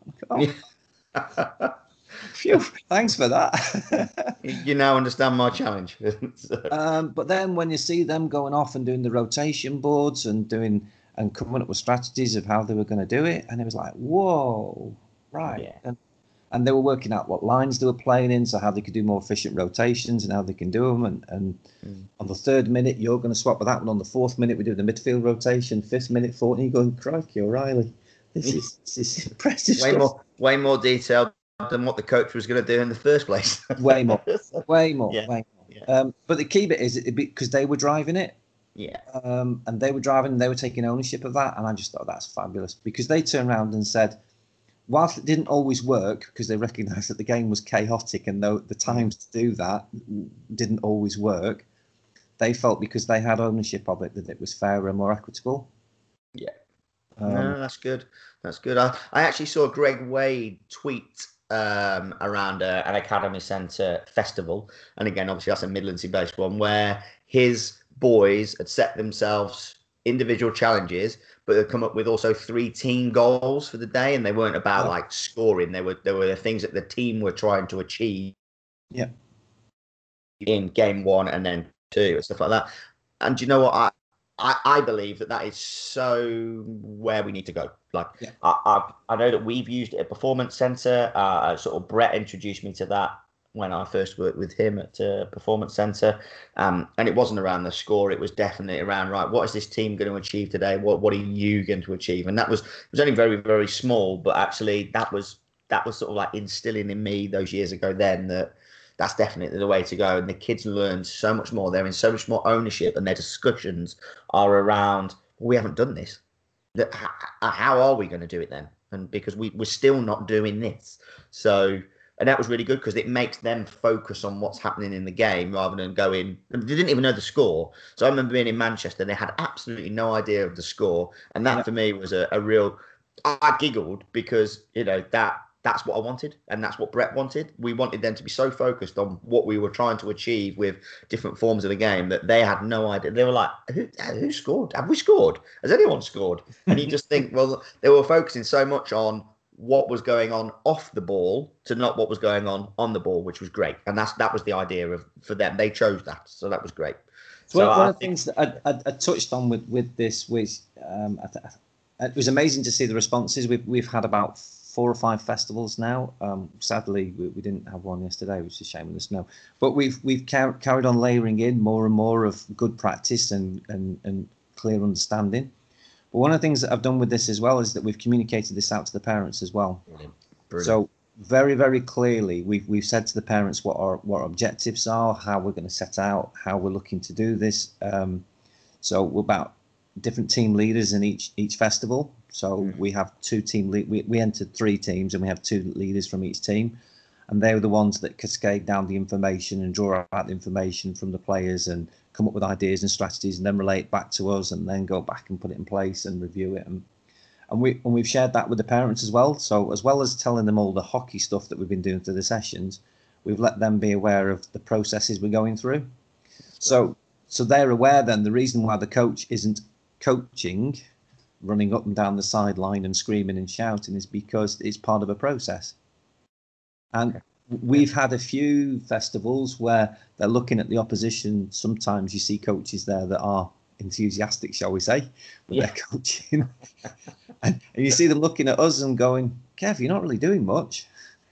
Phew, thanks for that. You now understand my challenge. But then when you see them going off and doing the rotation boards and coming up with strategies of how they were going to do it, and it was like, whoa, right. Yeah. and they were working out what lines they were playing in, so how they could do more efficient rotations and how they can do them. And on the 3rd minute, you're going to swap with that one. On the 4th minute, we do the midfield rotation. 5th minute, 4th, and you're going, crikey, O'Reilly. This is impressive stuff. Way more detailed than what the coach was going to do in the first place. way more. Yeah. But the key bit is because they were driving it. Yeah. And they were driving, and they were taking ownership of that. And I just thought that's fabulous, because they turned around and said, whilst it didn't always work, because they recognised that the game was chaotic and the times to do that didn't always work, they felt because they had ownership of it that it was fairer and more equitable. Yeah. No, that's good. That's good. I actually saw Greg Wade tweet around an Academy Centre festival. And again, obviously that's a Midlandsy-based one, where his boys had set themselves individual challenges, but they'd come up with also 3 team goals for the day, and they weren't about like scoring. There were the things that the team were trying to achieve. Yeah. In game 1 and then 2 and stuff like that. And do you know what? I believe that is so where we need to go. Like, yeah. I know that we've used it at Performance Centre. Sort of Brett introduced me to that when I first worked with him at Performance Centre. And it wasn't around the score. It was definitely around, right, what is this team going to achieve today? What are you going to achieve? And it was only very, very small, but actually that was sort of like instilling in me those years ago then that that's definitely the way to go. And the kids learn so much more. They're in so much more ownership, and their discussions are around, we haven't done this. How are we going to do it then? And because we're still not doing this. So, and that was really good because it makes them focus on what's happening in the game rather than going, they didn't even know the score. So I remember being in Manchester, they had absolutely no idea of the score. And that for me was a real, I giggled because, that's what I wanted, and that's what Brett wanted. We wanted them to be so focused on what we were trying to achieve with different forms of the game that they had no idea. They were like, who scored? Have we scored? Has anyone scored? And you just think, well, they were focusing so much on what was going on off the ball to not what was going on the ball, which was great. And that was the idea for them. They chose that. So that was great. So one of the things that I touched on with this was, it was amazing to see the responses. We've had about 4 or 5 festivals now. Sadly, we didn't have one yesterday, which is a shame in the snow. But we've carried on layering in more and more of good practice and clear understanding. But one of the things that I've done with this as well is that we've communicated this out to the parents as well. Brilliant. So very, very clearly, we've said to the parents what our objectives are, how we're going to set out, how we're looking to do this. So we're about different team leaders in each festival. So we have 2 team we entered 3 teams, and we have 2 leaders from each team, and they were the ones that cascade down the information and draw out the information from the players and come up with ideas and strategies, and then relate back to us, and then go back and put it in place and review it. And we've shared that with the parents as well. So as well as telling them all the hockey stuff that we've been doing through the sessions, we've let them be aware of the processes we're going through. So they're aware then the reason why the coach isn't coaching, running up and down the sideline and screaming and shouting, is because it's part of a process. And we've had a few festivals where they're looking at the opposition. Sometimes you see coaches there that are enthusiastic, shall we say, with their coaching. and you see them looking at us and going, Kev, you're not really doing much.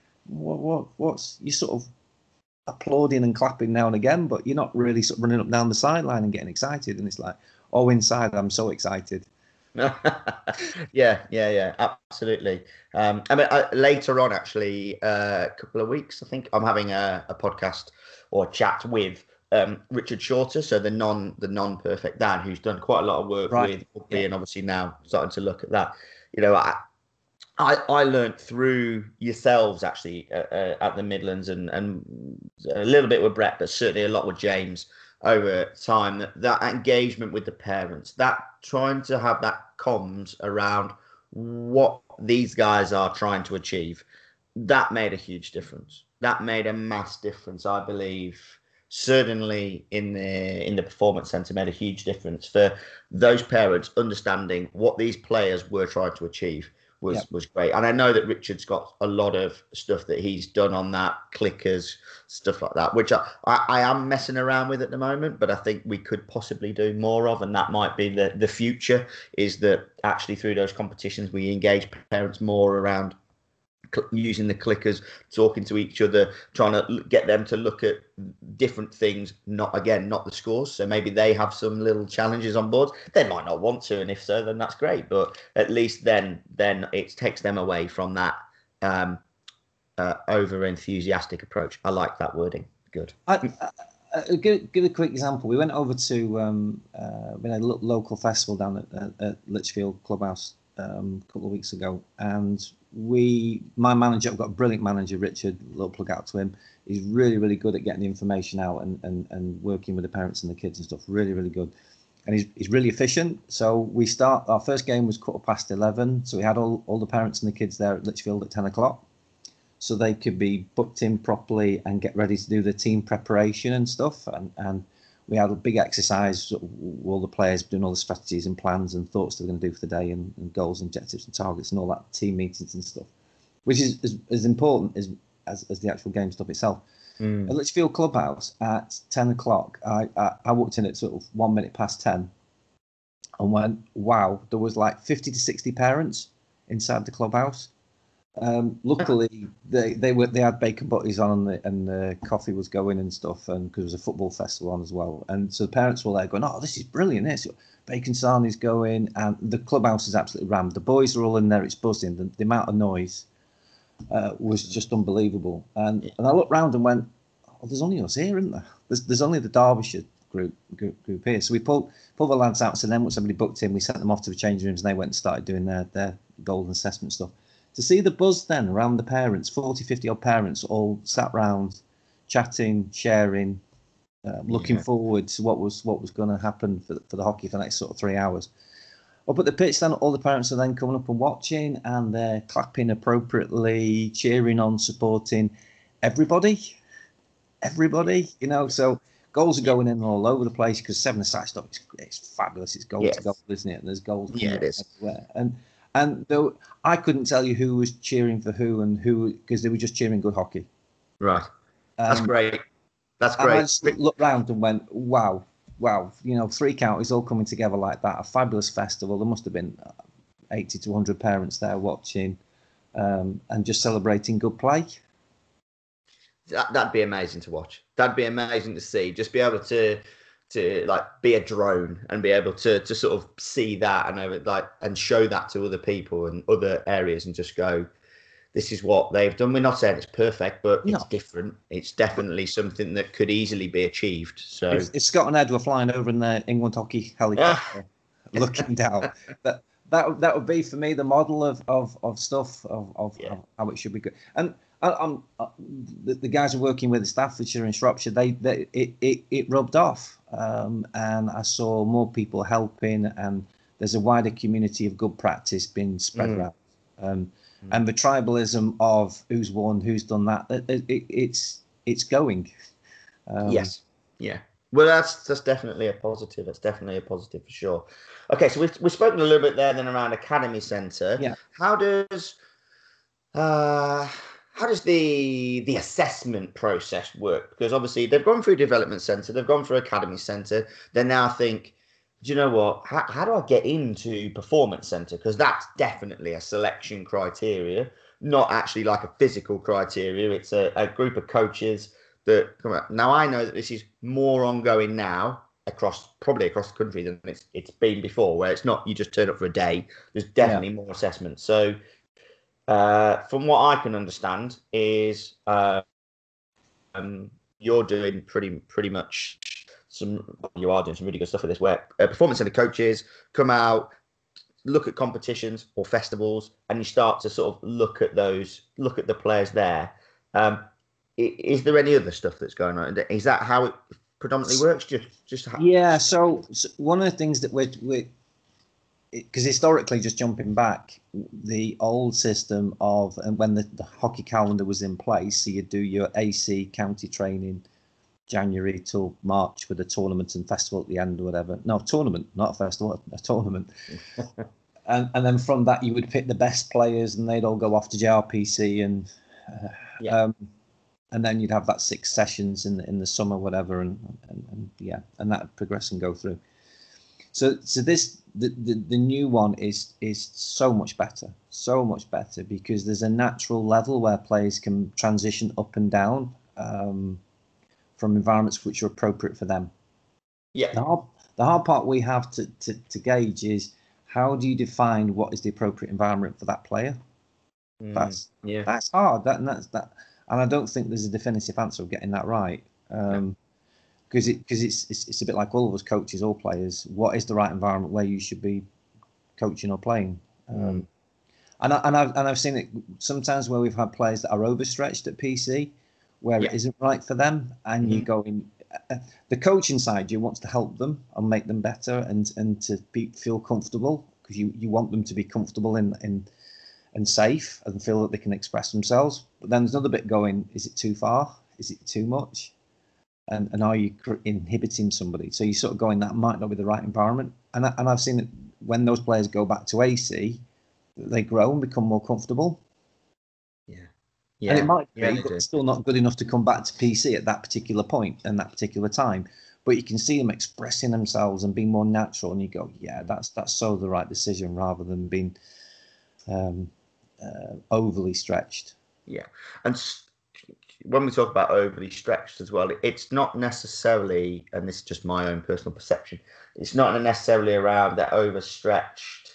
What's you sort of applauding and clapping now and again, but you're not really sort of running up and down the sideline and getting excited. And it's like, oh, inside I'm so excited. yeah, absolutely. Later on, actually, a couple of weeks, I think I'm having a podcast or a chat with Richard Shorter, so the non-perfect dad, who's done quite a lot of work with rugby, and obviously now starting to look at that. I learned through yourselves actually at the Midlands, and a little bit with Brett, but certainly a lot with James over time, that engagement with the parents, that trying to have that comms around what these guys are trying to achieve, that made a huge difference. That made a mass difference, I believe. Certainly in the Performance Centre, made a huge difference for those parents understanding what these players were trying to achieve. Was great. And I know that Richard's got a lot of stuff that he's done on that, clickers, stuff like that, which I am messing around with at the moment, but I think we could possibly do more of, and that might be the future, is that actually through those competitions we engage parents more around using the clickers, talking to each other, trying to get them to look at different things, not the scores. So maybe they have some little challenges on board. They might not want to, and if so, then that's great. But at least then it takes them away from that over enthusiastic approach. I like that wording. Good. Give a quick example. We went over to we had a local festival down at Lichfield Clubhouse a couple of weeks ago, and my manager, I've got a brilliant manager, Richard, little plug out to him. He's really, really good at getting the information out and working with the parents and the kids and stuff. Really, really good. And he's really efficient. So our first game was 11:15. So we had all the parents and the kids there at Lichfield at 10 o'clock. So they could be booked in properly and get ready to do the team preparation and stuff. And we had a big exercise, all the players doing all the strategies and plans and thoughts they're going to do for the day, and goals, objectives and targets and all that, team meetings and stuff, which is as important as the actual game stuff itself. At Lichfield Clubhouse at 10 o'clock, I walked in at sort of 1 minute past 10 and went, wow, there was like 50 to 60 parents inside the clubhouse. Luckily, they had bacon butties on, and the coffee was going and stuff, and because there was a football festival on as well, and so the parents were there going, "Oh, this is brilliant! This bacon sarnie's going," and the clubhouse is absolutely rammed. The boys are all in there; it's buzzing. The amount of noise was just unbelievable. And I looked round and went, "Oh, there's only us here, isn't there? There's only the Derbyshire group here." So we pulled the lads out. So then, when somebody booked in, we sent them off to the changing rooms, and they went and started doing their golden assessment stuff. To see the buzz then around the parents, 40, 50 odd parents all sat round, chatting, sharing, looking forward to what was going to happen for the hockey for the next sort of 3 hours. Up at the pitch then, all the parents are then coming up and watching, and they're clapping appropriately, cheering on, supporting everybody, so goals are going in all over the place because 7-a-side stuff, it's fabulous. It's goal to goal, isn't it? And there's goals everywhere. And though I couldn't tell you who was cheering for who and who, because they were just cheering good hockey. Right. That's great. That's great. I just looked round and went, wow. 3 counties all coming together like that. A fabulous festival. There must have been 80 to 100 parents there watching and just celebrating good play. That'd be amazing to watch. That'd be amazing to see. Just be able to like be a drone and be able to sort of see that and show that to other people and other areas and just go, this is what they've done. We're not saying it's perfect, but it's different. It's definitely something that could easily be achieved. So if Scott and Ed were flying over in their England hockey helicopter, looking down, that would be for me the model of stuff of how it should be good. And the guys are working with the Staffordshire and Shropshire. It rubbed off, and I saw more people helping, and there's a wider community of good practice being spread around. And the tribalism of who's won, who's done that, it's going. Yes, yeah. Well, that's definitely a positive. That's definitely a positive for sure. Okay, so we've spoken a little bit there then around Academy Centre. Yeah. How does the assessment process work? Because obviously they've gone through Development Centre, they've gone through Academy Centre. They now think, do you know what? How do I get into Performance Centre? Because that's definitely a selection criteria, not actually like a physical criteria. It's a group of coaches that come out. Now, I know that this is more ongoing now probably across the country than it's been before, where it's not you just turn up for a day. There's definitely more assessments. So from what I can understand is you're doing pretty much you are doing some really good stuff with this, where Performance Centre coaches come out, look at competitions or festivals, and you start to sort of look at the players there. Is there any other stuff that's going on? Is that how it predominantly works? So one of the things that we're because historically, just jumping back, the old system of, and when the hockey calendar was in place, so you do your AC county training January till March with a tournament and festival at the end or whatever. No, tournament, not a festival, a tournament. and then from that, you would pick the best players, and they'd all go off to JRPC, and then you'd have that 6 sessions in the summer, whatever, and that progress and go through. So this the new one is so much better, because there's a natural level where players can transition up and down from environments which are appropriate for them. Yeah. The hard part we have to gauge is how do you define what is the appropriate environment for that player? That's hard. And I don't think there's a definitive answer of getting that right. Because it's a bit like all of us coaches or players. What is the right environment where you should be coaching or playing? And I've seen it sometimes where we've had players that are overstretched at PC, where it isn't right for them, and you go in. The coaching side, you want to help them and make them better, and to feel comfortable, because you want them to be comfortable and safe and feel that they can express themselves. But then there's another bit going: is it too far? Is it too much? And are you inhibiting somebody? So you sort of going, that might not be the right environment. And I've seen it when those players go back to AC, they grow and become more comfortable. And it might be, but it's still not good enough to come back to PC at that particular point and that particular time. But you can see them expressing themselves and being more natural, and you go, yeah, that's so the right decision, rather than being overly stretched. Yeah, and when we talk about overly stretched as well, it's not necessarily, and this is just my own personal perception, it's not necessarily around that overstretched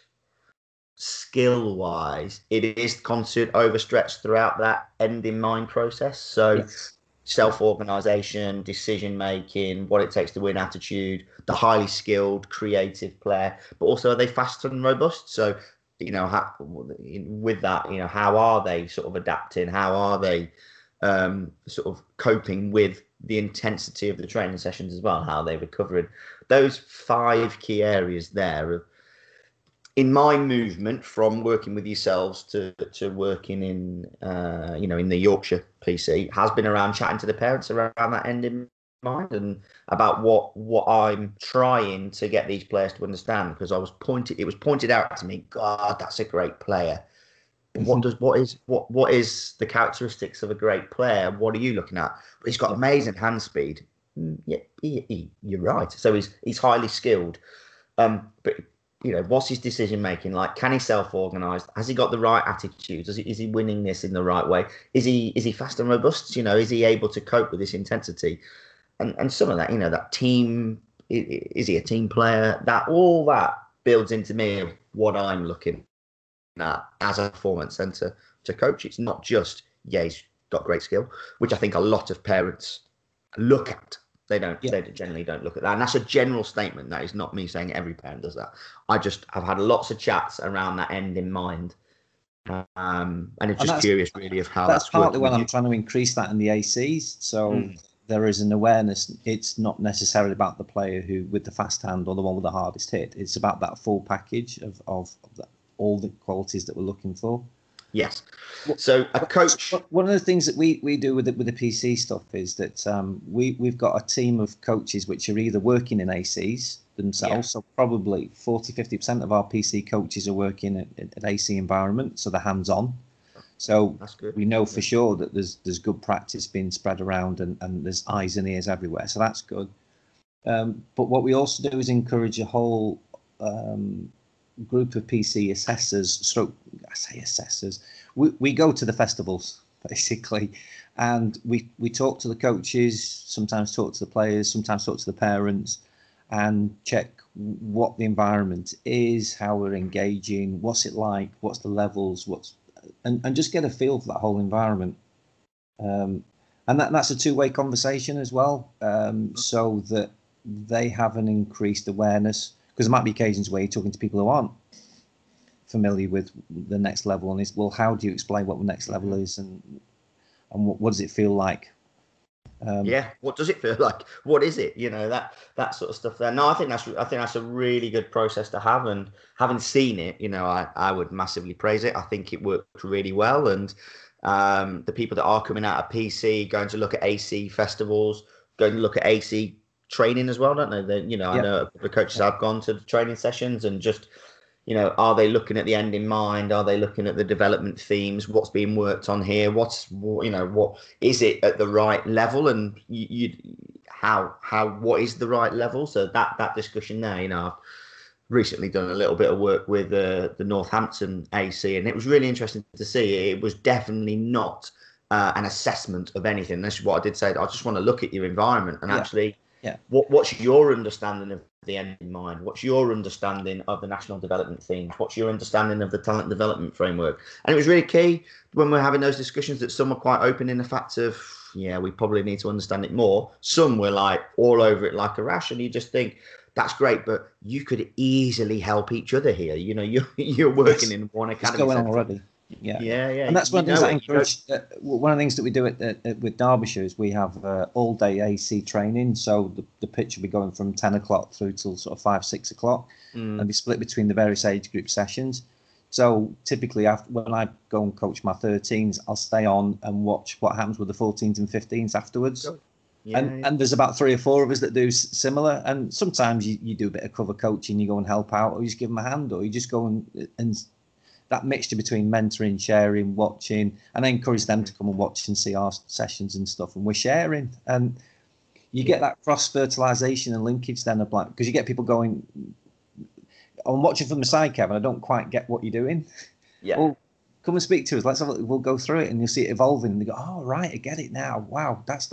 skill-wise. It is considered overstretched throughout that end in mind process. So self-organisation, decision-making, what it takes to win attitude, the highly skilled, creative player, but also are they fast and robust? So, with that, how are they sort of adapting? How are they sort of coping with the intensity of the training sessions as well? How are they recovering? Those 5 key areas there in my movement from working with yourselves to working in in the Yorkshire PC has been around chatting to the parents around that end in mind, and about what I'm trying to get these players to understand, because it was pointed out to me, God, that's a great player. What is the characteristics of a great player? What are you looking at? But he's got amazing hand speed. Yeah, you're right. So he's highly skilled. But what's his decision making like? Can he self-organise? Has he got the right attitude? Is he winning this in the right way? Is he fast and robust? Is he able to cope with this intensity? And some of that, that team. Is he a team player? All that builds into me of what I'm looking as a performance centre to coach. It's not just he's got great skill, which I think a lot of parents look at. They generally don't look at that, and that's a general statement. That is not me saying every parent does that. I've had lots of chats around that end in mind, and it's just curious really of how that's partly when I'm trying to increase that in the ACs. So there is an awareness. It's not necessarily about the player who with the fast hand or the one with the hardest hit. It's about that full package of all the qualities that we're looking for. Yes. So a coach. One of the things that we do with the PC stuff is that we've got a team of coaches which are either working in ACs themselves. So probably 40-50% of our PC coaches are working at AC environment, so they're hands-on. So we know for sure that there's good practice being spread around, and there's eyes and ears everywhere. So that's good. But what we also do is encourage a whole group of PC assessors. We go to the festivals basically, and we talk to the coaches, sometimes talk to the players, sometimes talk to the parents, and check what the environment is, how we're engaging, what's it like, what's the levels, and just get a feel for that whole environment. And that's a two-way conversation as well, so that they have an increased awareness. Because there might be occasions where you're talking to people who aren't familiar with the next level, and it's, well, how do you explain what the next level is, and what does it feel like? What does it feel like? What is it? That sort of stuff there. No, I think that's a really good process to have, and having seen it, I would massively praise it. I think it worked really well, and the people that are coming out of PC, going to look at AC festivals, going to look at AC training as well, don't they? I know the coaches have gone to the training sessions, and just are they looking at the end in mind? Are they looking at the development themes? What's being worked on here? What is it at the right level? And what is the right level? So that discussion there, recently done a little bit of work with the Northampton AC, and it was really interesting to see. It was definitely not an assessment of anything. That's what I did say. I just want to look at your environment and actually, what's your understanding of the end in mind? What's your understanding of the national development themes? What's your understanding of the talent development framework? And it was really key when we're having those discussions that some were quite open in the fact of, yeah, we probably need to understand it more. Some were like all over it like a rash, and you just think, that's great, but you could easily help each other here. You know, you're working in one academy. It's going on already. Yeah. And that's one of the things I encourage. One of the things that we do with Derbyshire is we have all day AC training. So the pitch will be going from 10 o'clock through till sort of 5, 6 o'clock, and be split between the various age group sessions. So typically, when I go and coach my 13s, I'll stay on and watch what happens with the 14s and 15s afterwards. And there's about 3 or 4 of us that do similar. And sometimes you do a bit of cover coaching, you go and help out, or you just give them a hand, or you just go and that mixture between mentoring, sharing, watching, and I encourage them to come and watch and see our sessions and stuff. And we're sharing, and you get that cross fertilization and linkage then of like, because you get people going, I'm watching from the side, Kevin, I don't quite get what you're doing. Yeah. Well, come and speak to us. Let's have we'll go through it, and you'll see it evolving. And they go, oh right, I get it now. Wow, that's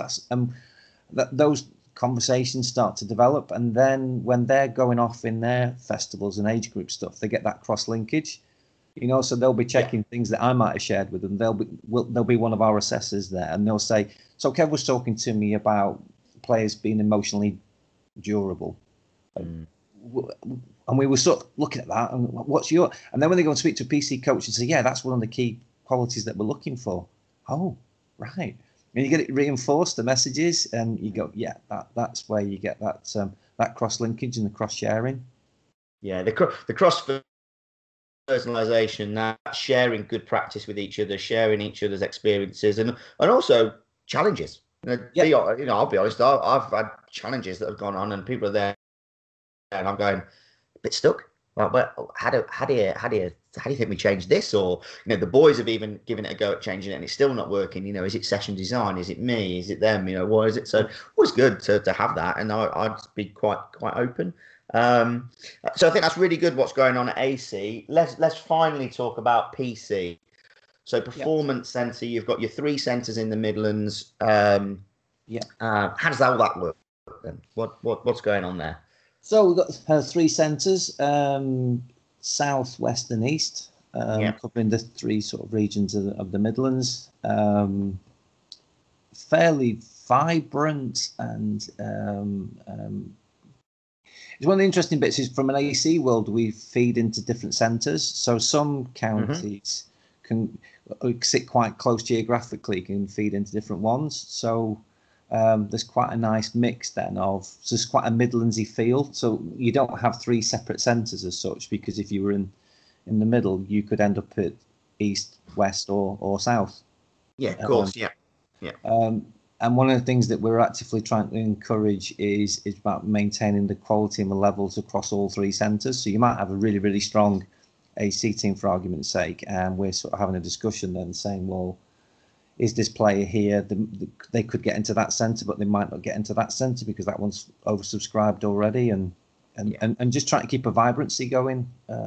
those conversations start to develop, and then when they're going off in their festivals and age group stuff, they get that cross linkage. You know, so they'll be checking things that I might have shared with them. They'll be one of our assessors there, and they'll say, so Kev was talking to me about players being emotionally durable. And we were sort of looking at that, and and then when they go and speak to a PC coach and say, yeah, that's one of the key qualities that we're looking for. Oh, right. And you get it reinforced, the messages, and you go, yeah, that's where you get that cross linkage and the cross sharing. Yeah, the cross personalization, that sharing good practice with each other, sharing each other's experiences, and also challenges. I'll be honest, I've had challenges that have gone on, and people are there, and I'm going a bit stuck. Like, well, how do you think we change this? Or, the boys have even given it a go at changing it, and it's still not working. Is it session design? Is it me? Is it them? What is it? So always good to have that, and I'd be quite open. So I think that's really good what's going on at AC. Let's finally talk about PC. So Performance Centre, you've got your 3 centres in the Midlands. How does all that work then? What's going on there? So we've got 3 centres, south, west and east, covering the 3 sort of regions of the Midlands. Fairly vibrant, and it's one of the interesting bits is from an AC world, we feed into different centres. So some counties can sit quite close geographically, can feed into different ones. So there's quite a nice mix then so it's quite a Midlandsy feel. So you don't have 3 separate centres as such, because if you were in the middle, you could end up at east, west or south. Yeah, of course, yeah. And one of the things that we're actively trying to encourage is about maintaining the quality and the levels across all 3 centres. So you might have a really, really strong AC team, for argument's sake, and we're sort of having a discussion then saying, well, is this player here? They could get into that centre, but they might not get into that centre because that one's oversubscribed already, and just trying to keep a vibrancy going.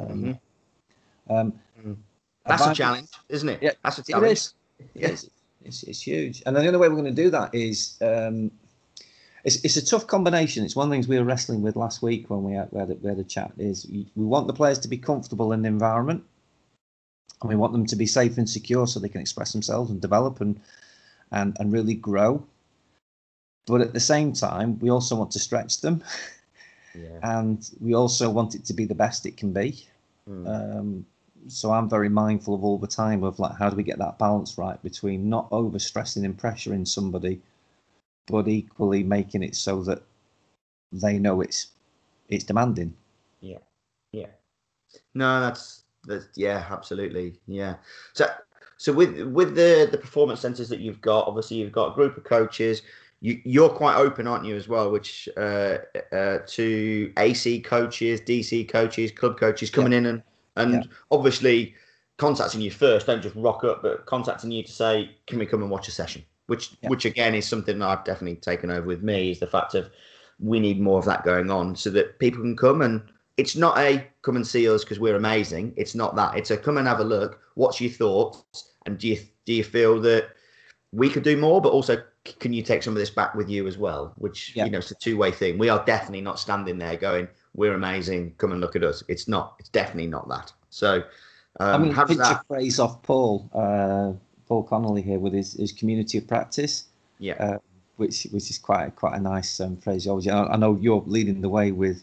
That's a challenge, isn't it? Yeah, that's a challenge. It is. It's huge, and the only way we're going to do that is it's a tough combination. It's one of the things we were wrestling with last week when we had a chat. Is we want the players to be comfortable in the environment, and we want them to be safe and secure so they can express themselves and develop and really grow. But at the same time, we also want to stretch them, and we also want it to be the best it can be. So I'm very mindful of all the time of like, how do we get that balance right between not over stressing and pressuring somebody, but equally making it so that they know it's demanding. Yeah. No, that's absolutely. Yeah. So with the performance centres that you've got, obviously you've got a group of coaches. You're quite open, aren't you, as well, which to AC coaches, DC coaches, club coaches coming in and obviously contacting you first. Don't just rock up, but contacting you to say, can we come and watch a session? Which again is something that I've definitely taken over with me, is the fact of we need more of that going on so that people can come and it's not a come and see us because we're amazing. It's not that. It's a come and have a look. What's your thoughts? And do you feel that we could do more, but also can you take some of this back with you as well? Which it's a two-way thing. We are definitely not standing there going, "We're amazing. Come and look at us." It's not. It's definitely not that. So, I'm going to pinch a phrase off Paul Connolly here with his community of practice. Yeah. Which is quite a nice phraseology. I know you're leading the way with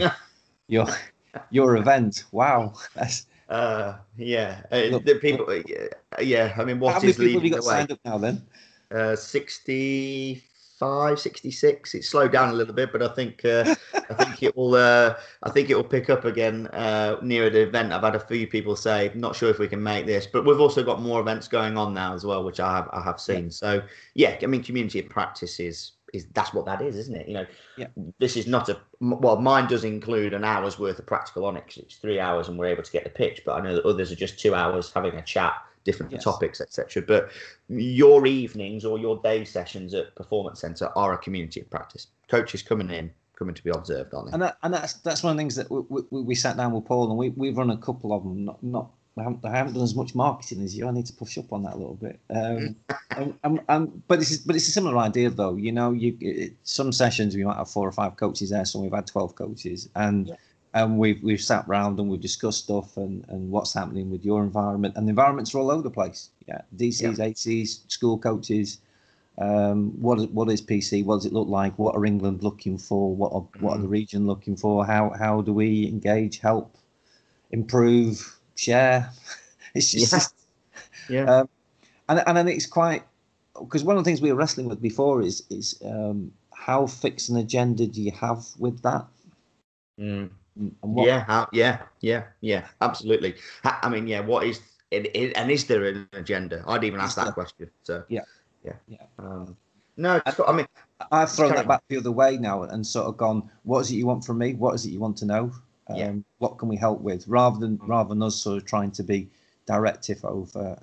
your event. Wow. The people. I mean, what how many is people have you leading got the way? signed up now then? 65, 66. It's slowed down a little bit, but I think it will pick up again near the event. I've had a few people say, "Not sure if we can make this," but we've also got more events going on now as well, which I have seen. So I mean, community of practice is that's what that is, isn't it? This is not mine does include an hour's worth of practical on it because it's 3 hours and we're able to get the pitch, but I know that others are just 2 hours having a chat, different topics, etc. But your evenings or your day sessions at Performance Centre are a community of practice. Coaches coming to be observed, aren't they? And that's one of the things that we sat down with Paul and we've run a couple of them. I haven't done as much marketing as you. I need to push up on that a little bit. But it's a similar idea though. Some sessions we might have 4 or 5 coaches there. Some we've had 12 coaches, and we've sat round and we've discussed stuff and what's happening with your environment, and the environments are all over the place. DCs, ACs, school coaches. What is PC? What does it look like? What are England looking for? What are the region looking for? How do we engage, help, improve, share? It's just and then it's quite, because one of the things we were wrestling with before is how fixed an agenda do you have with that? Absolutely. I mean, what is it, and is there an agenda? I'd even ask that question. So no, I mean, I've thrown that back the other way now and sort of gone, what is it you want from me? What is it you want to know? What can we help with? Rather than us sort of trying to be directive over.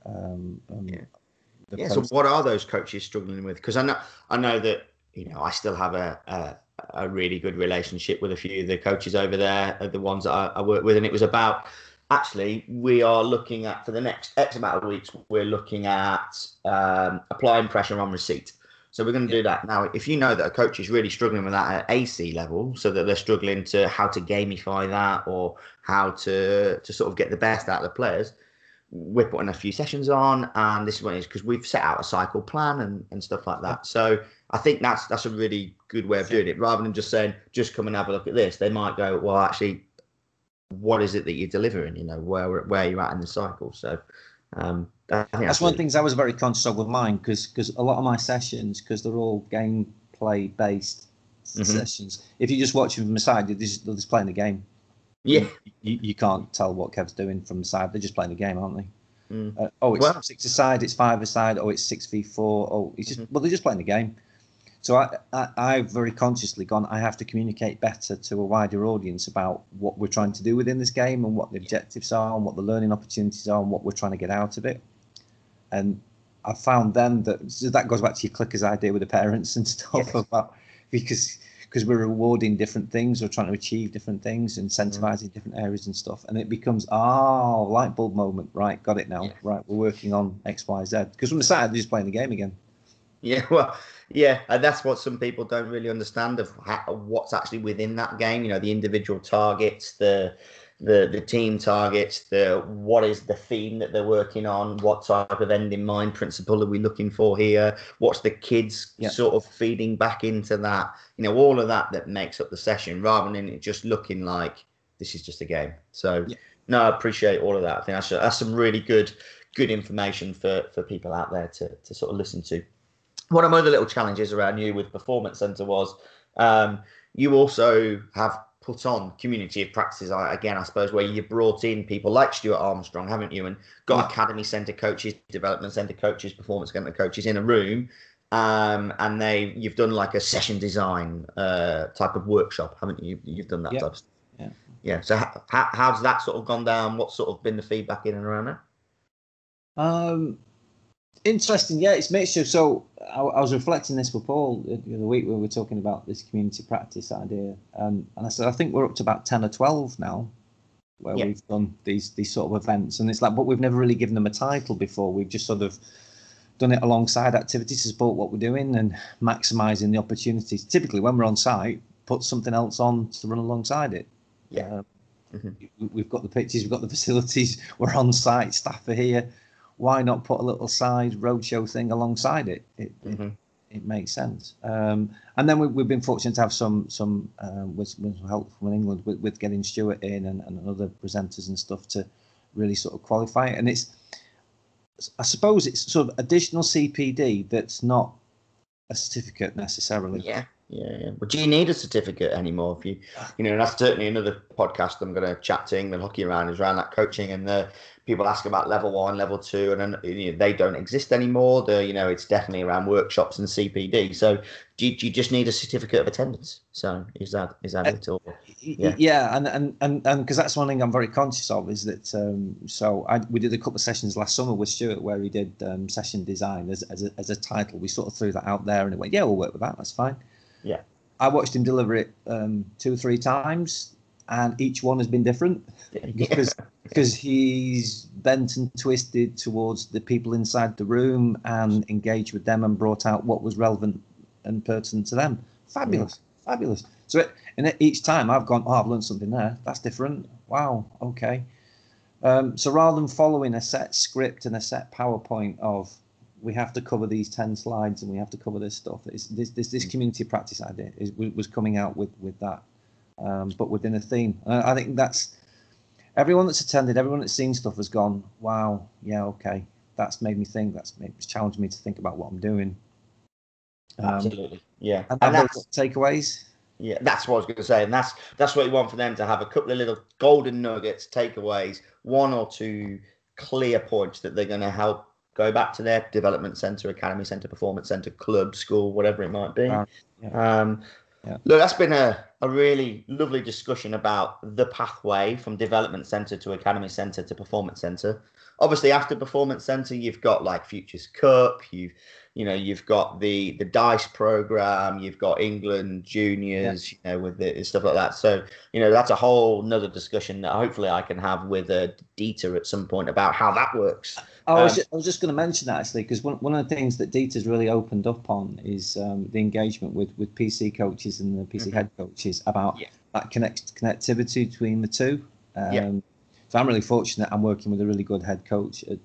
So what are those coaches struggling with? Because I know that I still have a really good relationship with a few of the coaches over there, the ones that I work with, and it was about. Actually, we are looking at, for the next X amount of weeks, we're looking at applying pressure on receipt. So we're going to do that. Now, if you know that a coach is really struggling with that at AC level, so that they're struggling to how to gamify that or how to sort of get the best out of the players, we're putting a few sessions on, and this is what it is, because we've set out a cycle plan and stuff like that. So I think that's a really good way of doing it. Rather than just saying, just come and have a look at this, they might go, well, actually, what is it that you're delivering? Where you're at in the cycle. So that's one of the things I was very conscious of with mine, because a lot of my sessions, because they're all gameplay based sessions, if you just watch them from the side, they're just playing the game. You can't tell what Kev's doing from the side. They're just playing the game, aren't they? It's 6 aside, it's 5 aside, it's 6v4. It's just they're just playing the game. So I've very consciously gone, I have to communicate better to a wider audience about what we're trying to do within this game and what the objectives are and what the learning opportunities are and what we're trying to get out of it. And I found then that goes back to your clickers idea with the parents and stuff about, because we're rewarding different things, we're trying to achieve different things, incentivizing different areas and stuff. And it becomes, light bulb moment. Right, got it now. Yeah. Right, we're working on X, Y, Z. Because from the side, they're just playing the game again. And that's what some people don't really understand of what's actually within that game. The individual targets, the team targets, what is the theme that they're working on, what type of end in mind principle are we looking for here, what's the kids sort of feeding back into that, all of that makes up the session, rather than it just looking like this is just a game. So no, I appreciate all of that. I think that's some really good information for people out there to sort of listen to. One of my other little challenges around you with Performance Centre was you also have put on community of practices, again, I suppose, where you brought in people like Stuart Armstrong, haven't you, and got academy centre coaches, development centre coaches, performance centre coaches in a room, and you've done like a session design type of workshop, haven't you? You've done that type of stuff. Yeah. So how's that sort of gone down? What's sort of been the feedback in and around that? Interesting, yeah, it's mixture. So I was reflecting this with Paul the other week when we were talking about this community practice idea, and I said I think we're up to about 10 or 12 now, where we've done these sort of events, and it's like, but we've never really given them a title before. We've just sort of done it alongside activities to support what we're doing and maximising the opportunities. Typically, when we're on site, put something else on to run alongside it. Yeah. We've got the pitches, we've got the facilities, we're on site, staff are here. Why not put a little side roadshow thing alongside it? It makes sense. And then we've been fortunate to have some with help from England with getting Stuart in and other presenters and stuff to really sort of qualify it. And I suppose it's sort of additional CPD that's not a certificate necessarily. Yeah. But do you need a certificate anymore? If and that's certainly another podcast I'm going to chat to England Hockey around, is around that coaching, and people ask about level 1, level 2, and then they don't exist anymore. It's definitely around workshops and CPD. So do you just need a certificate of attendance? So is that it? Or yeah, and because that's one thing I'm very conscious of is that we did a couple of sessions last summer with Stuart where he did session design as a title. We sort of threw that out there and it went, yeah, we'll work with that. That's fine. Yeah, I watched him deliver it 2 or 3 times, and each one has been different because he's bent and twisted towards the people inside the room and engaged with them and brought out what was relevant and pertinent to them. Fabulous. So each time I've gone, I've learned something there. That's different. Wow. Okay. So rather than following a set script and a set PowerPoint of, we have to cover these 10 slides and we have to cover this stuff. This community practice idea was coming out with that, but within a theme. I think that's everyone that's attended, everyone that's seen stuff has gone, wow, yeah, okay, that's made me think. It's challenged me to think about what I'm doing. Absolutely, yeah. And that's takeaways. Yeah, that's what I was going to say, and that's what you want for them to have a couple of little golden nuggets, takeaways, 1 or 2 clear points that they're going to help go back to their development centre, academy centre, performance centre, club, school, whatever it might be. Look, that's been a really lovely discussion about the pathway from development centre to academy centre to performance centre. Obviously, after performance centre, you've got like Futures Cup, you've got the DICE program, you've got England juniors, with the stuff like that. So, that's a whole nother discussion that hopefully I can have with Dieter at some point about how that works. I was just going to mention that actually, because one of the things that Dieter's really opened up on is the engagement with PC coaches and the PC head coaches about that connectivity between the two. So I'm really fortunate. I'm working with a really good head coach at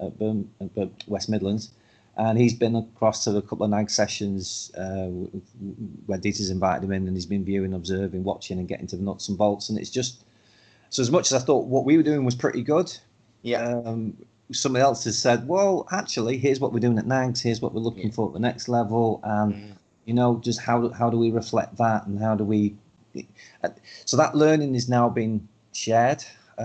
West Midlands, and he's been across to a couple of NAG sessions where Dieter's invited him in, and he's been viewing, observing, watching, and getting to the nuts and bolts. And it's just so, as much as I thought what we were doing was pretty good, somebody else has said, well, actually, here's what we're doing at NAGS, here's what we're looking for at the next level, and just how do we reflect that, and how do we? So that learning is now being shared.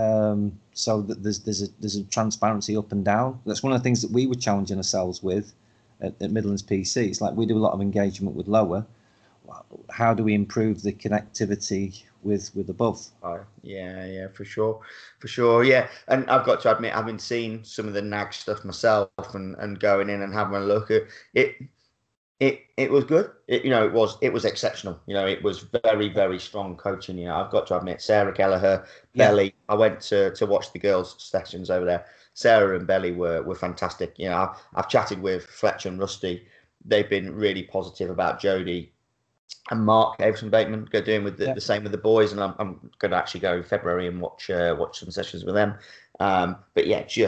So that there's a transparency up and down. That's one of the things that we were challenging ourselves with at Midlands PC. It's like we do a lot of engagement with lower. How do we improve the connectivity with above? Yeah, for sure, yeah. And I've got to admit, having seen some of the NAG stuff myself and going in and having a look at it. It was good. It was exceptional. It was very, very strong coaching. I've got to admit, Sarah Kelleher, Belly. I went to watch the girls' sessions over there. Sarah and Belly were fantastic. I've chatted with Fletcher and Rusty. They've been really positive about Jodie and Mark Everson Bateman doing with the same with the boys. And I'm going to actually go in February and watch some sessions with them. But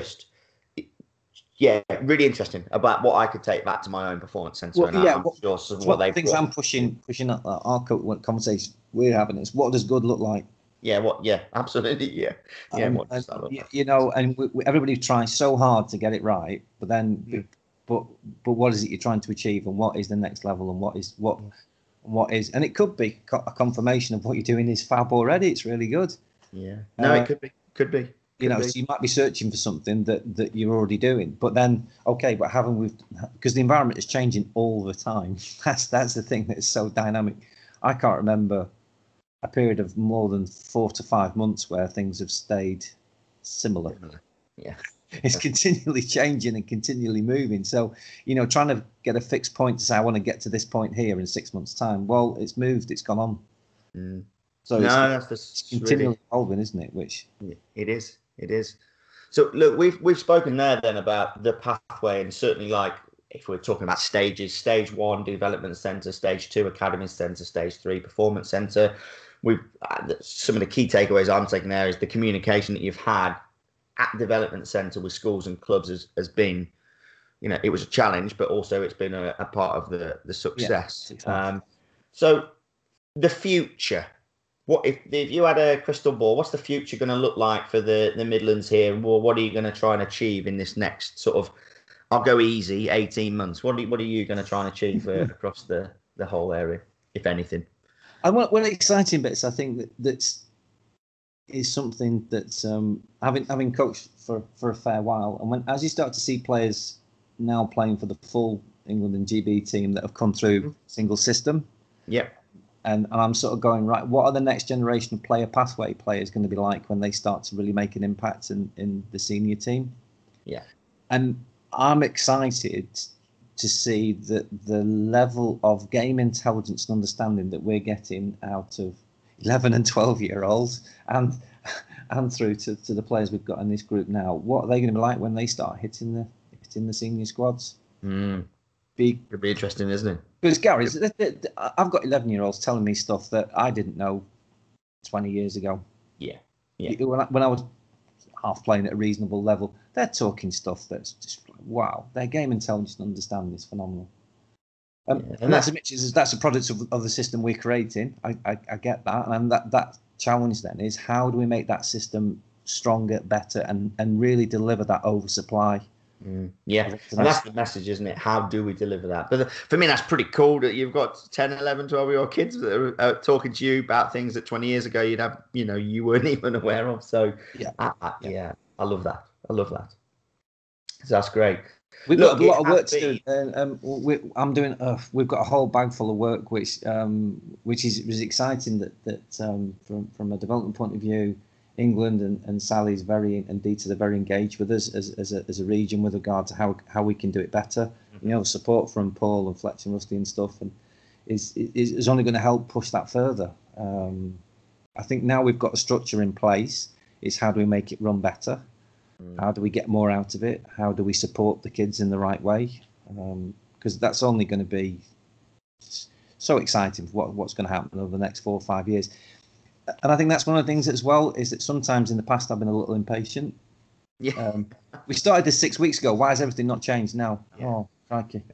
really interesting about what I could take back to my own performance centre. I'm pushing at our conversation we're having is, what does good look like? Absolutely, what does that look like? And everybody tries so hard to get it right, but then, but what is it you're trying to achieve, and what is the next level, and what is, and it could be a confirmation of what you're doing is fab already. It's really good. It could be. So you might be searching for something that you're already doing, but then because the environment is changing all the time. That's the thing that's so dynamic. I can't remember a period of more than 4 to 5 months where things have stayed similar. It's continually changing and continually moving. So, trying to get a fixed point to say, I want to get to this point here in 6 months' time. Well, it's moved, it's gone on. So no, it's continually evolving, isn't it? Which it is. It is. So look, we've spoken there then about the pathway, and certainly like if we're talking about stages, stage 1 development centre, stage 2 academy centre, stage 3 performance centre. We've some of the key takeaways I'm taking there is the communication that you've had at development centre with schools and clubs has been, it was a challenge, but also it's been a part of the success. Yeah, so the future. What if you had a crystal ball? What's the future going to look like for the Midlands here? What are you going to try and achieve in this next sort of, I'll go easy, 18 months? What are you going to try and achieve across the whole area, if anything? And one of the exciting bits, I think that is something that having coached for a fair while, and as you start to see players now playing for the full England and GB team that have come through single system. Yep. And I'm sort of going, right, what are the next generation of player pathway players going to be like when they start to really make an impact in the senior team? Yeah. And I'm excited to see that the level of game intelligence and understanding that we're getting out of 11 and 12-year-olds and through to the players we've got in this group now. What are they going to be like when they start hitting the senior squads? It'll be interesting, isn't it? Because Gary, I've got 11-year-olds telling me stuff that I didn't know 20 years ago. Yeah. When I was half playing at a reasonable level, they're talking stuff that's just wow. Their game intelligence and understanding is phenomenal. And that's a product of the system we're creating. I get that, and that challenge then is how do we make that system stronger, better, and really deliver that oversupply. Yeah, and that's the message, isn't it? How do we deliver that? But for me, that's pretty cool that you've got 10, 11, 12-year-old kids that are talking to you about things that 20 years ago you weren't even aware of. So I love that. So that's great. We've got a lot of work to do. I'm doing. We've got a whole bag full of work, which is exciting. That from a development point of view, England and Sally's and Dieter are very engaged with us as a region with regard to how we can do it better. Support from Paul and Fletcher and Rusty and stuff, and is only going to help push that further. I think now we've got a structure in place. It's how do we make it run better? How do we get more out of it? How do we support the kids in the right way? Because that's only going to be so exciting for what's going to happen over the next 4 or 5 years. And I think that's one of the things as well, is that sometimes in the past I've been a little impatient. Yeah. We started this 6 weeks ago. Why has everything not changed now? Yeah. Oh, crikey.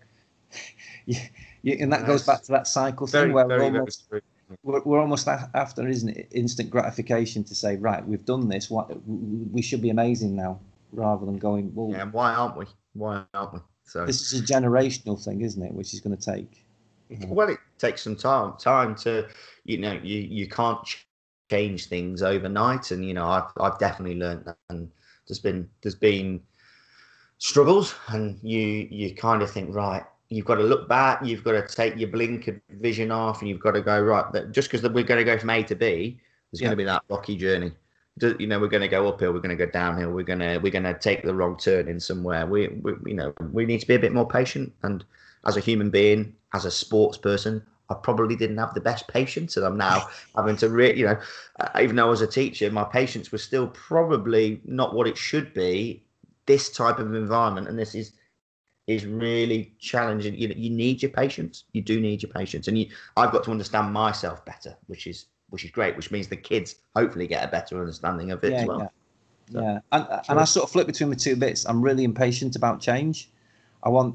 And that goes back to that cycle thing where we're almost after, isn't it, instant gratification to say, right, we've done this. We should be amazing now, rather than going, well. Yeah, why aren't we? So this is a generational thing, isn't it? Which is going to take. Well, it takes some time to, you can't change things overnight, and I've definitely learned that, and there's been struggles, and you kind of think, right, you've got to look back, you've got to take your blinkered vision off, and you've got to go, right, that just because we're going to go from A to B, there's going to be that rocky journey. We're going to go uphill, we're going to go downhill, we're going to take the wrong turn in somewhere. We need to be a bit more patient, and as a human being, as a sports person, I probably didn't have the best patience, and I'm now having to even though I was a teacher, my patience was still probably not what it should be. This type of environment, and this is really challenging. You need your patience. You do need your patience, and I've got to understand myself better, which is great. Which means the kids hopefully get a better understanding of it as well. Yeah. And I sort of flip between the two bits. I'm really impatient about change. I want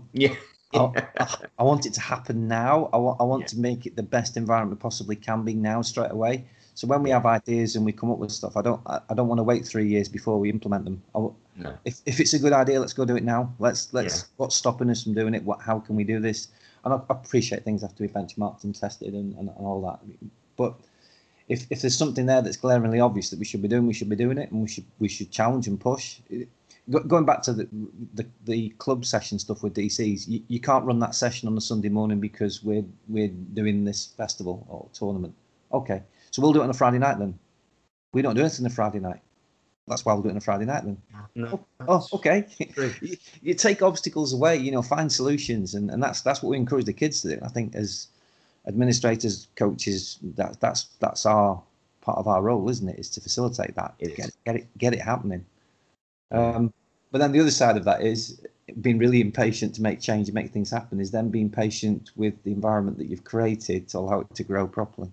I want it to happen now. I want to make it the best environment possibly can be now, straight away. So when we have ideas and we come up with stuff, I don't want to wait 3 years before we implement them. No. If it's a good idea, let's go do it now. Let's what's stopping us from doing it? How can we do this? And I appreciate things have to be benchmarked and tested and all that. But if there's something there that's glaringly obvious that we should be doing it, and we should challenge and push. Going back to the club session stuff with DCs, you can't run that session on a Sunday morning because we're doing this festival or tournament. Okay, so we'll do it on a Friday night then. We don't do anything on a Friday night. that's why we'll do it on a Friday night then. No, Oh, okay. You take obstacles away, find solutions, and that's what we encourage the kids to do. I think as administrators, coaches, that's our part of our role, isn't it? Is to facilitate that, get it happening. But then the other side of that is being really impatient to make change and make things happen. Is then being patient with the environment that you've created to allow it to grow properly.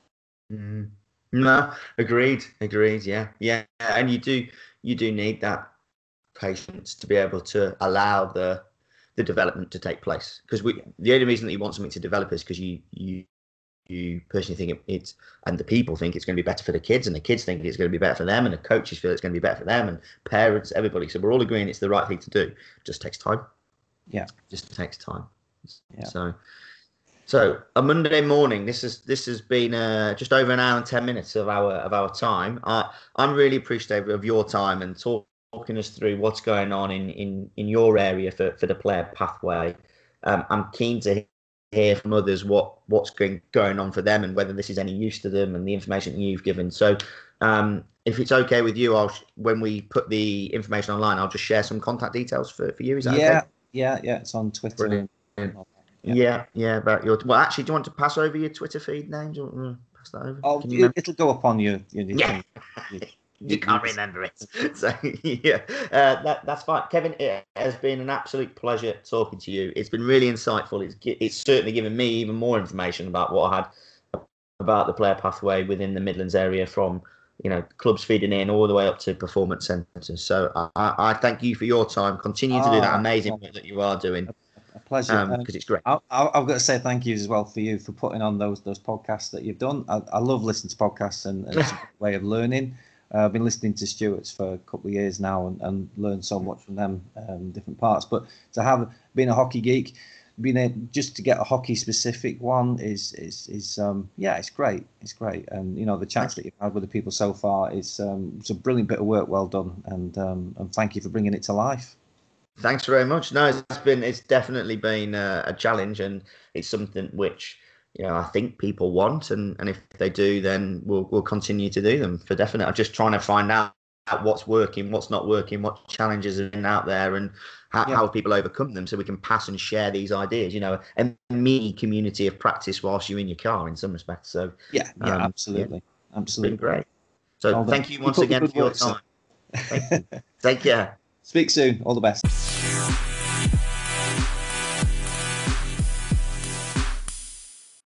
No, agreed. Yeah, and you do need that patience to be able to allow the development to take place, because the only reason that you want something to develop is because you personally think it's, and the people think it's going to be better for the kids, and the kids think it's going to be better for them, and the coaches feel it's going to be better for them, and parents, everybody. So we're all agreeing it's the right thing to do. It just takes time. Yeah, just takes time. Yeah. So a Monday morning, this has been just over an hour and 10 minutes of our time. I'm really appreciative of your time and talking us through what's going on in your area for the player pathway. I'm keen to hear from others what's going on for them and whether this is any use to them and the information you've given. So if it's okay with you, when we put the information online, I'll just share some contact details for you. Is that okay? Yeah. It's on Twitter. Brilliant. Yeah. About your. Well, actually, do you want to pass over your Twitter feed name? Do you want to pass that over? It'll go up on your yeah. thing. You can't remember it. So yeah, that's fine. Kevin, it has been an absolute pleasure talking to you. It's been really insightful. It's certainly given me even more information about what I had about the player pathway within the Midlands area, from clubs feeding in all the way up to performance centres. So I thank you for your time. Continue to do that amazing work that you are doing. A pleasure, because it's great. I've got to say thank you as well for you for putting on those podcasts that you've done. I love listening to podcasts, and it's a great way of learning. I've been listening to Stuart's for a couple of years now and learned so much from them, different parts. But to have been a hockey geek, just to get a hockey specific one is it's great. It's great, and the chats that you've had with the people so far is it's a brilliant bit of work, well done, and thank you for bringing it to life. Thanks very much. No, it's definitely been a challenge, and it's something which I think people want, and if they do, then we'll continue to do them for definite. I'm just trying to find out what's working, what's not working, what challenges are out there, and how people overcome them, so we can pass and share these ideas. A mini community of practice whilst you're in your car, in some respects. So absolutely. It's been great. So thank you once again for your time. Thank you. Take care. Speak soon. All the best.